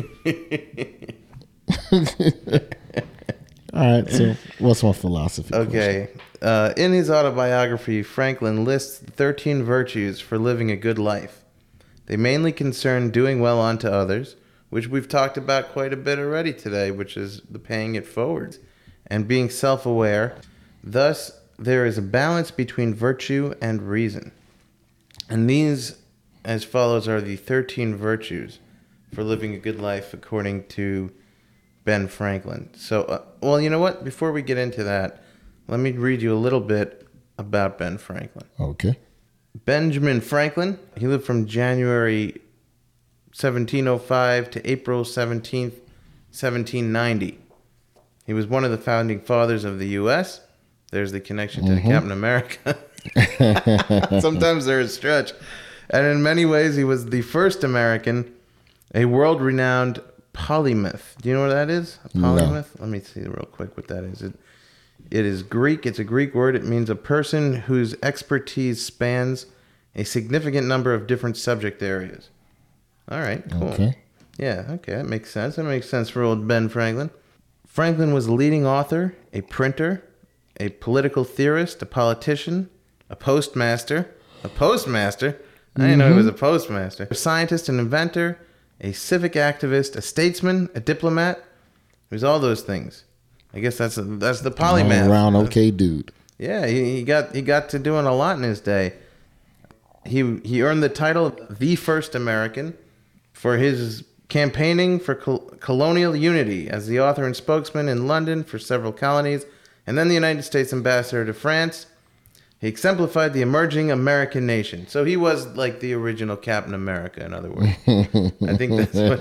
All right, so what's my philosophy? Okay. Uh, in his autobiography, Franklin lists thirteen virtues for living a good life. They mainly concern doing well unto others, which we've talked about quite a bit already today, which is the paying it forward, and being self-aware. Thus, there is a balance between virtue and reason. And these, as follows, are the thirteen virtues for living a good life according to Ben Franklin. So, uh, well, you know what? Before we get into that, let me read you a little bit about Ben Franklin. Okay. Benjamin Franklin, he lived from January seventeen oh five to April seventeenth, seventeen ninety. He was one of the founding fathers of the U S There's the connection to mm-hmm. the Captain America. Sometimes there's a stretch. And in many ways, he was the first American, a world-renowned polymath. Do you know what that is? A polymath? No. Let me see real quick what that is. It, it is Greek. It's a Greek word. It means a person whose expertise spans a significant number of different subject areas. All right, cool. Okay. Yeah, okay, that makes sense. That makes sense for old Ben Franklin. Franklin was a leading author, a printer, a political theorist, a politician, a postmaster, a postmaster. I didn't mm-hmm. know he was a postmaster. A scientist, an inventor, a civic activist, a statesman, a diplomat. He was all those things. I guess that's a, that's the polymath. All around okay dude. Yeah, he, he got he got to doing a lot in his day. He he earned the title of the first American for his campaigning for col- colonial unity as the author and spokesman in London for several colonies, and then the United States ambassador to France. He exemplified the emerging American nation. So he was like the original Captain America, in other words. I think that's what...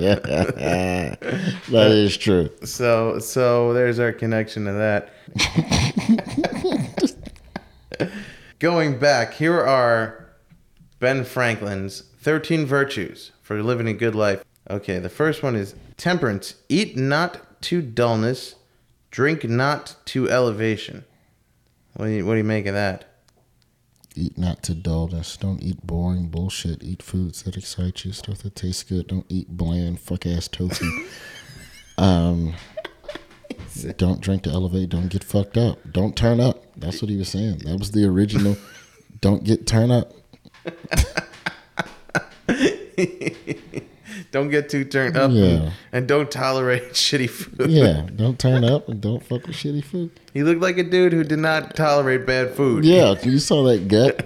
That is true. So, so there's our connection to that. Going back, here are Ben Franklin's thirteen virtues for living a good life. Okay, the first one is temperance. Eat not to dullness, drink not to elevation. What do you, what do you make of that? Eat not to dullness. Don't eat boring bullshit. Eat foods that excite you, stuff that tastes good. Don't eat bland, fuck-ass tofu. um, don't drink to elevate. Don't get fucked up. Don't turn up. That's what he was saying. That was the original. Don't get turn up. Don't get too turned up, yeah. and, and don't tolerate shitty food. Yeah, don't turn up and don't fuck with shitty food. He looked like a dude who did not tolerate bad food. Yeah, you saw that gut.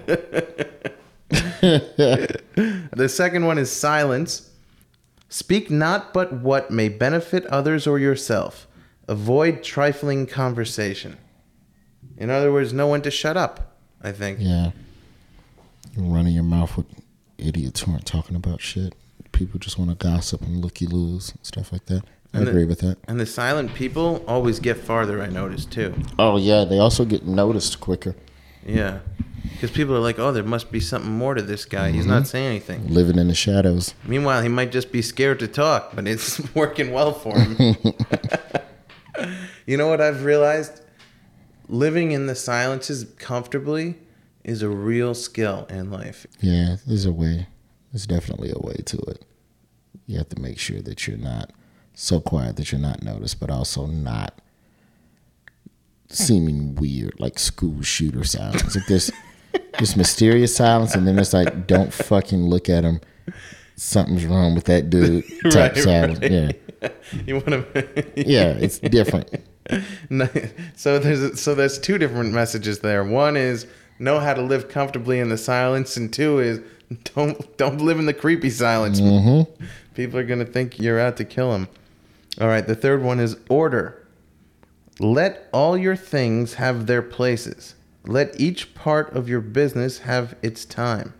The second one is silence. Speak not but what may benefit others or yourself. Avoid trifling conversation. In other words, know when to shut up, I think. Yeah. You're running your mouth with idiots who aren't talking about shit. People just want to gossip and looky-loos and stuff like that. I and agree the, with that. And the silent people always get farther, I noticed, too. Oh, yeah. They also get noticed quicker. Yeah. Because people are like, oh, there must be something more to this guy. Mm-hmm. He's not saying anything. Living in the shadows. Meanwhile, he might just be scared to talk, but it's working well for him. You know what I've realized? Living in the silences comfortably is a real skill in life. Yeah, there's a way. There's definitely a way to it. You have to make sure that you're not so quiet that you're not noticed, but also not seeming weird, like school shooter silence. Like there's this mysterious silence, and then it's like, don't fucking look at him. Something's wrong with that dude. Type right, silence. Right. Yeah. You want to? Yeah, it's different. So there's so there's two different messages there. One is know how to live comfortably in the silence, and two is don't don't live in the creepy silence. Mm-hmm. People are gonna think you're out to kill them. All right, the third one is order. Let all your things have their places. Let each part of your business have its time.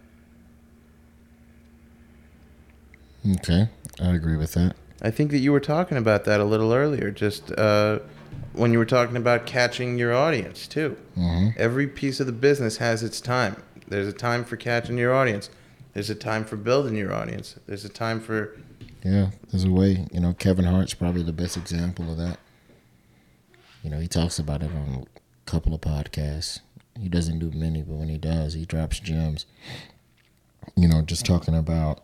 Okay, I agree with that. I think that you were talking about that a little earlier, just uh, when you were talking about catching your audience, too. Mm-hmm. Every piece of the business has its time. There's a time for catching your audience. There's a time for building your audience. There's a time for... Yeah, there's a way. You know, Kevin Hart's probably the best example of that. You know, he talks about it on a couple of podcasts. He doesn't do many, but when he does, he drops gems. You know, just talking about,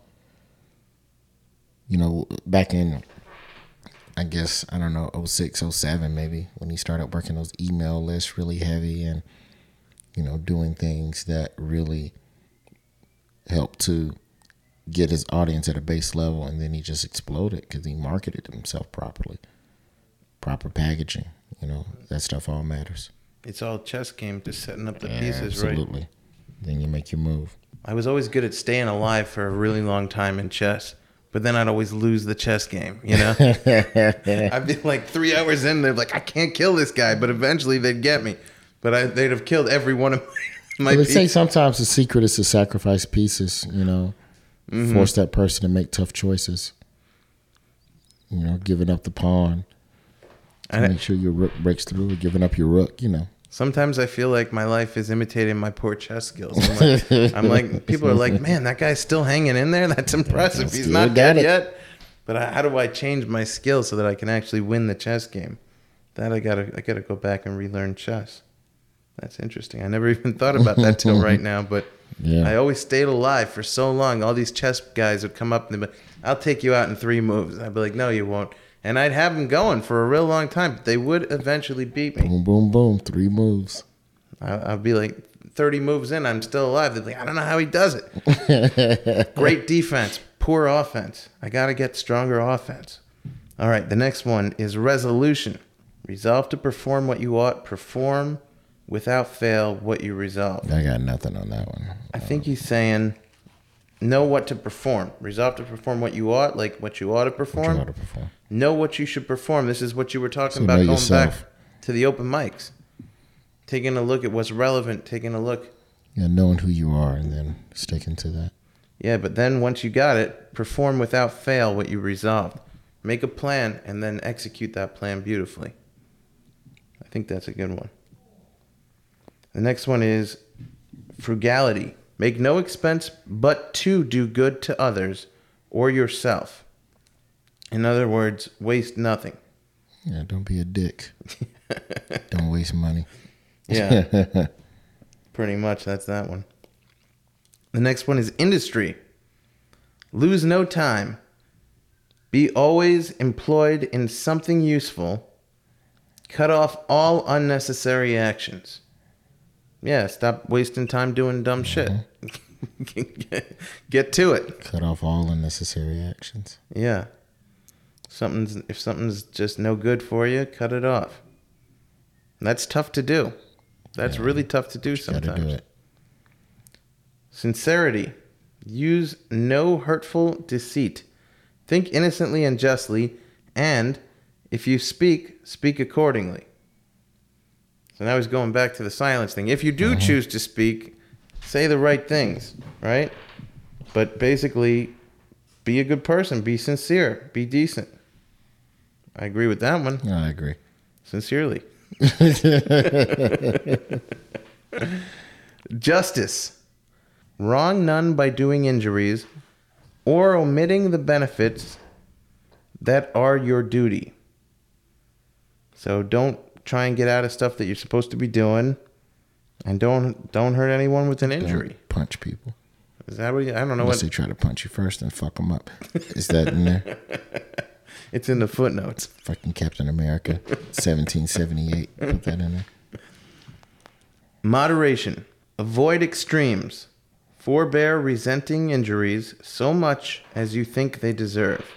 you know, back in, I guess, I don't know, oh six, oh seven maybe, when he started working those email lists really heavy and, you know, doing things that really helped to get his audience at a base level, and then he just exploded because he marketed himself properly. Proper packaging, you know, that stuff all matters. It's all chess game, just setting up the Yeah, pieces, absolutely. right? Absolutely. Then you make your move. I was always good at staying alive for a really long time in chess, but then I'd always lose the chess game, you know? I'd be like three hours in, they're like, I can't kill this guy, but eventually they'd get me. But I, they'd have killed every one of my, my Well, they pieces. say sometimes the secret is to sacrifice pieces, you know, Mm-hmm. force that person to make tough choices. You know, giving up the pawn. To I- make sure your rook breaks through, or giving up your rook, you know. Sometimes I feel like my life is imitating my poor chess skills. I'm like, I'm like people are like, man, that guy's still hanging in there. That's impressive. He's Still not got dead it. yet. But I, how do I change my skills so that I can actually win the chess game? That I gotta, I gotta go back and relearn chess. That's interesting. I never even thought about that till right now. But Yeah. I always stayed alive for so long. All these chess guys would come up and they'd be, I'll take you out in three moves. I'd be like, no, you won't. And I'd have them going for a real long time. But they would eventually beat me. Boom, boom, boom. Three moves. I- I'd be like thirty moves in, I'm still alive. They're like, I don't know how he does it. Great defense, poor offense. I got to get stronger offense. All right, the next one is resolution. Resolve to perform what you ought, perform without fail what you resolve. I got nothing on that one. I think he's saying know what to perform. Resolve to perform what you ought, like what you ought to perform. You ought to perform. Know what you should perform. This is what you were talking So about know going yourself. back to the open mics. Taking a look at what's relevant, taking a look. Yeah, knowing who you are and then sticking to that. Yeah, but then once you got it, perform without fail what you resolved. Make a plan and then execute that plan beautifully. I think that's a good one. The next one is frugality. Make no expense but to do good to others or yourself. In other words, waste nothing. Yeah, don't be a dick. Don't waste money. Yeah, pretty much that's that one. The next one is industry. Lose no time. Be always employed in something useful. Cut off all unnecessary actions. Yeah, stop wasting time doing dumb shit. get, get to it. Cut off all unnecessary actions. Yeah. Something's if something's just no good for you, cut it off. That's tough to do. That's really tough to do You sometimes. gotta do it. Sincerity. Use no hurtful deceit. Think innocently and justly, and if you speak, speak accordingly. So now he's going back to the silence thing. If you do Mm-hmm. choose to speak, say the right things, right? But basically, be a good person, be sincere, be decent. I agree with that one, I agree. sincerely. Justice. Wrong none by doing injuries or omitting the benefits that are your duty. So don't try and get out of stuff that you're supposed to be doing, and don't don't hurt anyone with an injury. Don't punch people. Is that what you, I don't know Unless what they try to punch you first and fuck them up. Is that in there? it's in the footnotes. Fucking Captain America, seventeen seventy-eight. Put that in there. Moderation. Avoid extremes. Forbear resenting injuries so much as you think they deserve.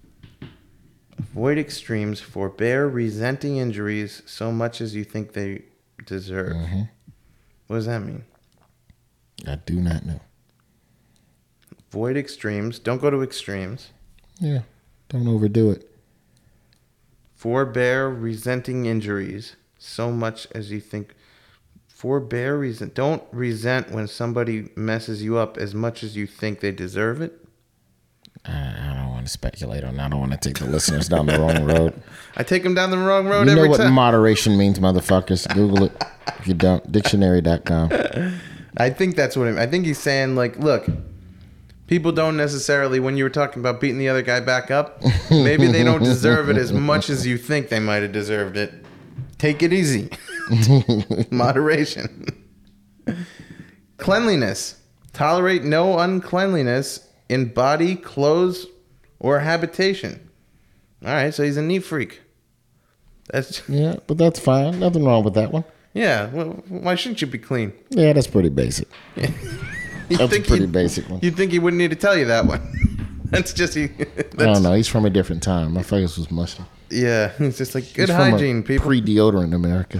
Avoid extremes. Forbear resenting injuries so much as you think they deserve. Mm-hmm. What does that mean? I do not know. Avoid extremes. Don't go to extremes. Yeah, don't overdo it. Forbear resenting injuries so much as you think. Forbear resent. Don't resent when somebody messes you up as much as you think they deserve it. I, I don't want to speculate on that. I don't want to take the listeners down the wrong road. I take them down the wrong road you every know what time. moderation means, motherfuckers. Google it if you don't. Dictionary dot com. I think that's what I, I think he's saying. Like, look, people don't necessarily, when you were talking about beating the other guy back up, maybe they don't deserve it as much as you think they might have deserved it. Take it easy. Moderation. Cleanliness. Tolerate no uncleanliness in body, clothes, or habitation. All right, so he's a neat freak. That's Yeah, but that's fine. Nothing wrong with that one. yeah. Well, why shouldn't you be clean? Yeah, that's pretty basic. You That's a think pretty he'd- basic one. You'd think he wouldn't need to tell you that one. That's just he. That's, I don't know. He's from a different time. My face was musty. Yeah, he's just like good He's from a hygiene, people. Pre-deodorant America.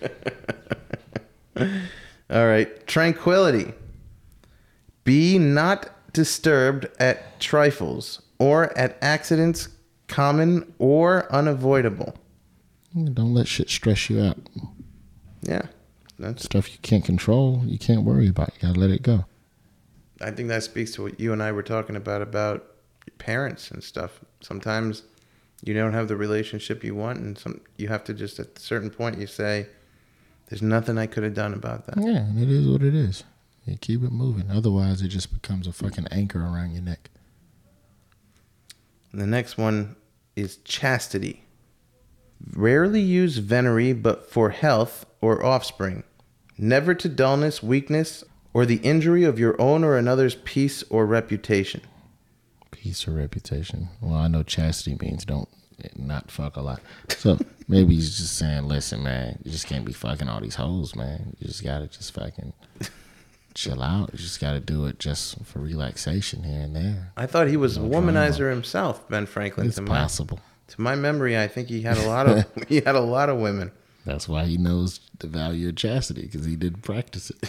All right, tranquility. Be not disturbed at trifles or at accidents common or unavoidable. Don't let shit stress you out. Yeah, that's. Stuff you can't control, you can't worry about. You gotta let it go. I think that speaks to what you and I were talking about about parents and stuff. Sometimes you don't have the relationship you want, and some you have to just at a certain point you say, "There's nothing I could have done about that." Yeah, it is what it is. You keep it moving. Otherwise, it just becomes a fucking anchor around your neck. And the next one is chastity. Rarely use venery, but for health or offspring. Never to dullness, weakness, or the injury of your own or another's peace or reputation. Peace or reputation. Well, I know chastity means don't not fuck a lot. So maybe he's just saying, listen, man, you just can't be fucking all these hoes, man. You just gotta just fucking chill out. You just gotta do it just for relaxation here and there. I thought he was a No womanizer drama. himself, Ben Franklin. It's to possible. My, to my memory, I think he had a lot of he had a lot of women. That's why he knows the value of chastity, because he did practice it.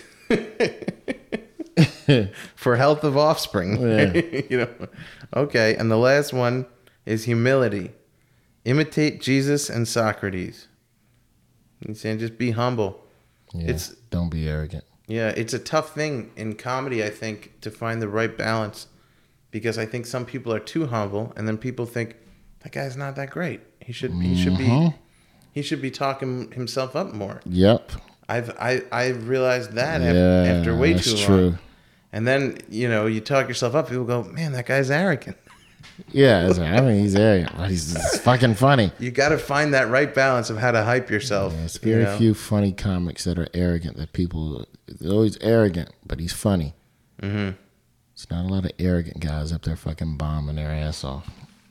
For health of offspring. Yeah. You know. Okay, and the last one is humility. Imitate Jesus and Socrates. He's saying just be humble. Yeah, It's don't be arrogant. yeah, it's a tough thing in comedy, I think, to find the right balance, because I think some people are too humble, and then people think that guy's not that great. He should he should be Mhm. he should be talking himself up more. Yep. I've I I realized that af- Yeah, after way that's too long. true. And then, you know, you talk yourself up, people go, man, that guy's arrogant. Yeah, it's like, I mean, he's arrogant, but he's, he's fucking funny. You got to find that right balance of how to hype yourself. Yeah, it's you very know? few funny comics that are arrogant. That people, they're always arrogant, but he's funny. Mm-hmm. It's not a lot of arrogant guys up there fucking bombing their ass off.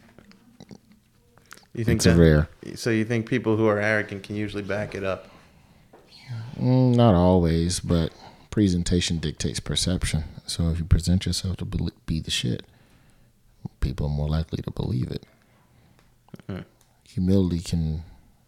You think It's that, rare. So you think people who are arrogant can usually back it up? Mm, not always, but presentation dictates perception. So if you present yourself to be, be the shit, people are more likely to believe it. Mm-hmm. Humility can,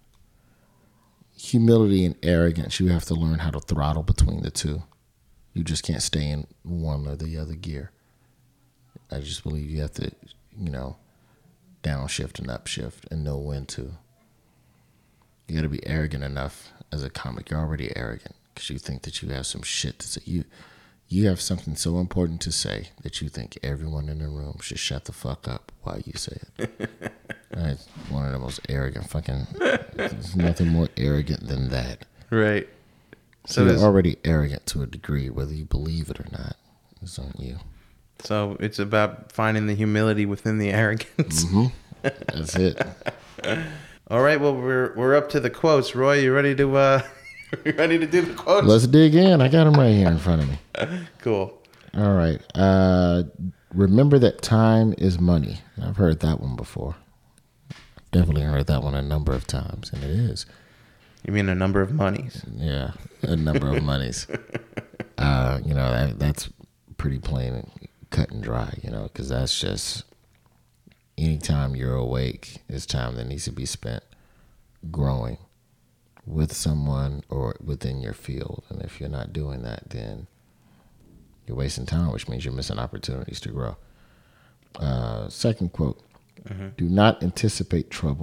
humility and arrogance, you have to learn how to throttle between the two. You just can't stay in one or the other gear. I just believe you have to, you know, downshift and upshift and know when to. You got to be arrogant enough as a comic. You're already arrogant because you think that you have some shit to say. You, you have something so important to say that you think everyone in the room should shut the fuck up while you say it. That's one of the most arrogant fucking. There's nothing more arrogant than that. Right. So So you're is, already arrogant to a degree, whether you believe it or not. It's on you. so it's about finding the humility within the arrogance. Mm-hmm. That's it. All right. Well, we're we're up to the quotes. Roy, you ready to uh, you ready to do the quotes? Let's dig in. I got them right here in front of me. Cool. All right. Uh, remember that time is money. I've heard that one before. Definitely heard that one a number of times, and it is. You mean a number of monies? Yeah, a number of monies. Uh, you know, that, that's pretty plain and cut and dry, you know, because that's just anytime you're awake, it's time that needs to be spent growing with someone or within your field. And if you're not doing that, then you're wasting time, which means you're missing opportunities to grow. Uh, second quote, mm-hmm. Do not anticipate trouble,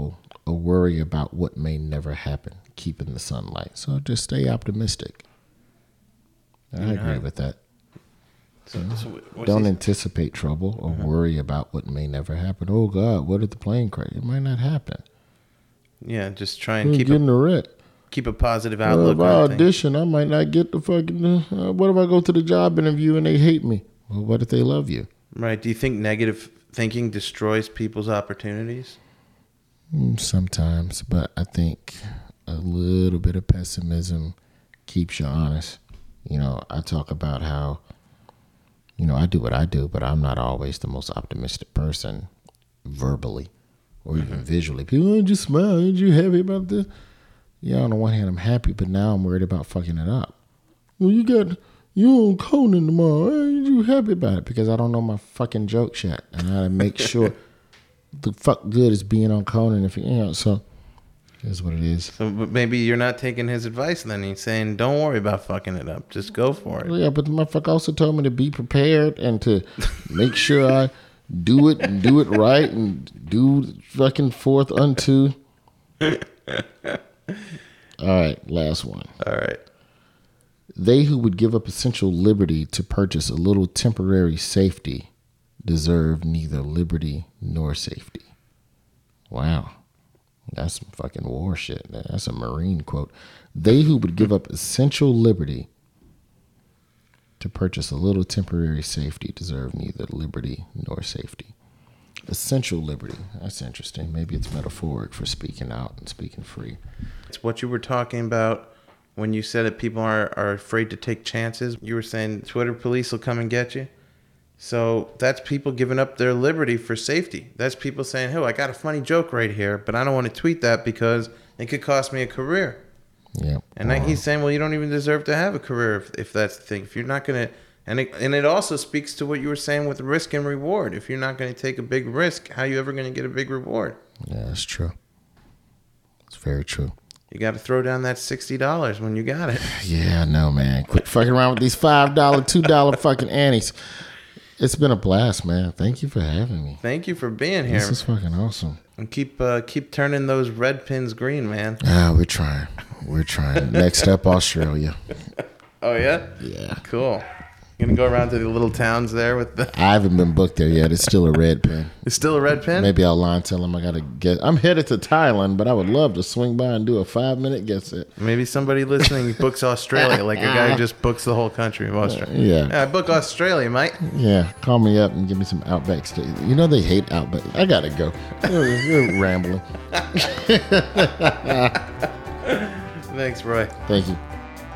a worry about what may never happen, keeping the sunlight. So just stay optimistic. I Yeah. agree with that. So, so what's Don't he- anticipate trouble or worry about what may never happen. Oh, God, what if the plane crash? It might not happen. yeah, just try and We're keep getting a, a wreck. keep a positive Well, outlook if I on things. audition, I might not get the fucking. Uh, what if I go to the job interview and they hate me? Well, what if they love you? Right. Do you think negative thinking destroys people's opportunities? Mm, Sometimes, but I think a little bit of pessimism keeps you honest. You know, I talk about how, you know, I do what I do, but I'm not always the most optimistic person verbally or even visually. People, oh, just smile. Aren't you happy about this? Yeah, on the one hand, I'm happy, but now I'm worried about fucking it up. Well, you got, you on Conan tomorrow. Aren't you happy about it? Because I don't know my fucking jokes yet. And I gotta make sure the fuck good is being on Conan. If you, you know, so is what it is. So but maybe you're not taking his advice then. He's saying, don't worry about fucking it up. Just go for it. Yeah, but the motherfucker also told me to be prepared and to make sure I do it and do it right and do fucking forth unto. All right, last one. All right. They who would give up essential liberty to purchase a little temporary safety deserve neither liberty nor safety. Wow. That's some fucking war shit. That's a Marine quote. They who would give up essential liberty to purchase a little temporary safety deserve neither liberty nor safety. Essential liberty. That's interesting. Maybe it's metaphoric for speaking out and speaking free. It's what you were talking about when you said that people are, are afraid to take chances. You were saying Twitter police will come and get you. So that's people giving up their liberty for safety. That's people saying, oh, I got a funny joke right here, but I don't want to tweet that because it could cost me a career. Yeah. And then he's saying, well, you don't even deserve to have a career if, if that's the thing. If you're not going to, and it, and it also speaks to what you were saying with risk and reward. If you're not going to take a big risk, how are you ever going to get a big reward? Yeah, that's true. It's very true. You got to throw down that sixty dollars when you got it. Yeah, I know, man. Quit fucking around with these five dollar, two dollar fucking annies. It's been a blast, man. Thank you for having me. Thank you for being here. This is fucking awesome. And keep uh, keep turning those red pins green, man. Ah, we're trying. We're trying. Next up, Australia. Oh, yeah? Yeah. Cool. You going to go around to the little towns there with the... I haven't been booked there yet. It's still a red pin. It's still a red pin? Maybe I'll lie and tell them I got to get... I'm headed to Thailand, but I would love to swing by and do a five-minute guess it. Maybe somebody listening books Australia, like a guy who just books the whole country of Australia. Yeah. Yeah, I book Australia, mate. Yeah, call me up and give me some Outback steak. You know they hate Outback. I got to go. You're, you're rambling. Thanks, Roy. Thank you.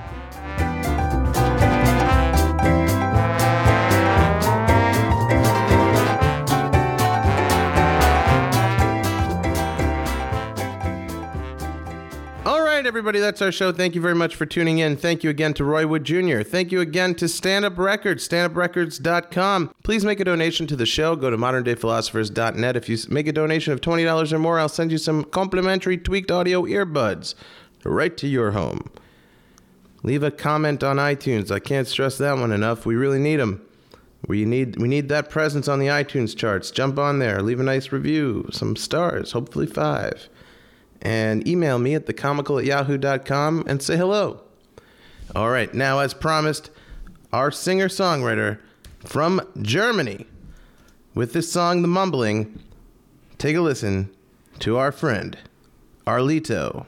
All right, everybody, that's our show. Thank you very much for tuning in. Thank you again to Roy Wood Junior Thank you again to Stand Up Records, stand up records dot com. Please make a donation to the show. Go to modern day philosophers dot net. If you make a donation of twenty dollars or more, I'll send you some complimentary tweaked audio earbuds right to your home. Leave a comment on iTunes. I can't stress that one enough. We really need them. We need we need that presence on the iTunes charts. Jump on there. Leave a nice review. Some stars, hopefully five. And email me at the comical at yahoo dot com and say hello. All right, now as promised, our singer-songwriter from Germany with this song, The Mumbling. Take a listen to our friend, Arlito.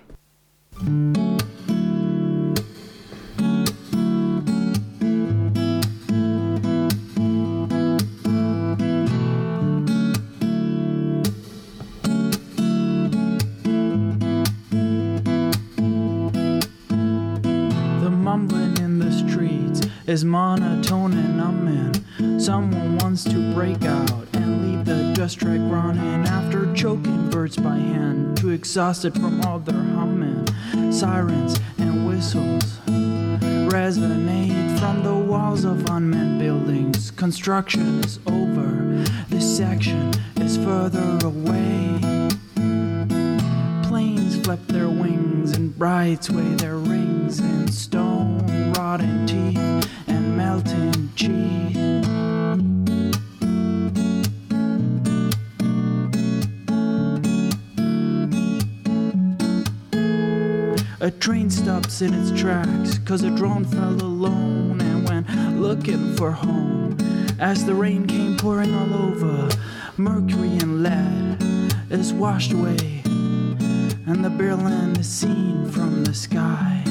Is monotone and numbing. Someone wants to break out and leave the dust track running after choking birds by hand, too exhausted from all their humming. Sirens and whistles resonate from the walls of unmanned buildings. Construction is over, this section is further away. Planes flap their wings and brides weigh their rings in stone, rotten teeth and melting cheese. A train stops in its tracks, cause a drone fell alone and went looking for home. As the rain came pouring all over, mercury and lead is washed away, and the bare land is seen from the sky.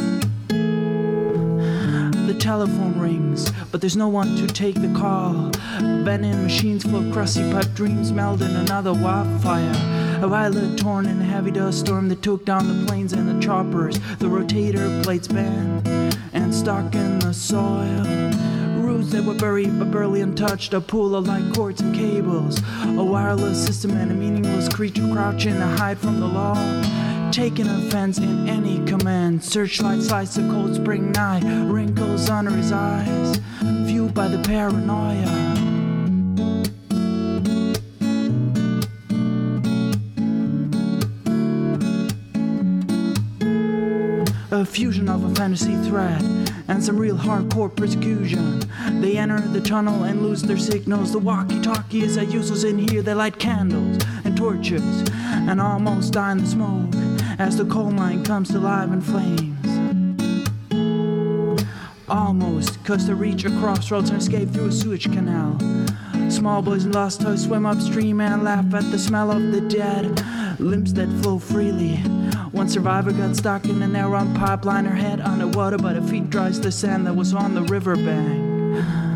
The telephone rings, but there's no one to take the call. Vending machines full of crusty pipe dreams meld in another wildfire. A violet torn in a heavy dust storm that took down the planes and the choppers. The rotator plates bent and stuck in the soil. Roots that were buried but barely untouched. A pool of light cords and cables. A wireless system and a meaningless creature crouching to hide from the law. Taking offense in any command. Searchlight slice the cold spring night. Wrinkles under his eyes, fueled by the paranoia. A fusion of a fantasy threat and some real hardcore persecution. They enter the tunnel and lose their signals. The walkie-talkies are useless in here. They light candles and torches and almost die in the smoke as the coal mine comes to life in flames. Almost, cause they reach a crossroads and escape through a sewage canal. Small boys and lost toys swim upstream and laugh at the smell of the dead. Limbs that flow freely. One survivor got stuck in a narrow pipeline, her head underwater, but her feet dries the sand that was on the riverbank.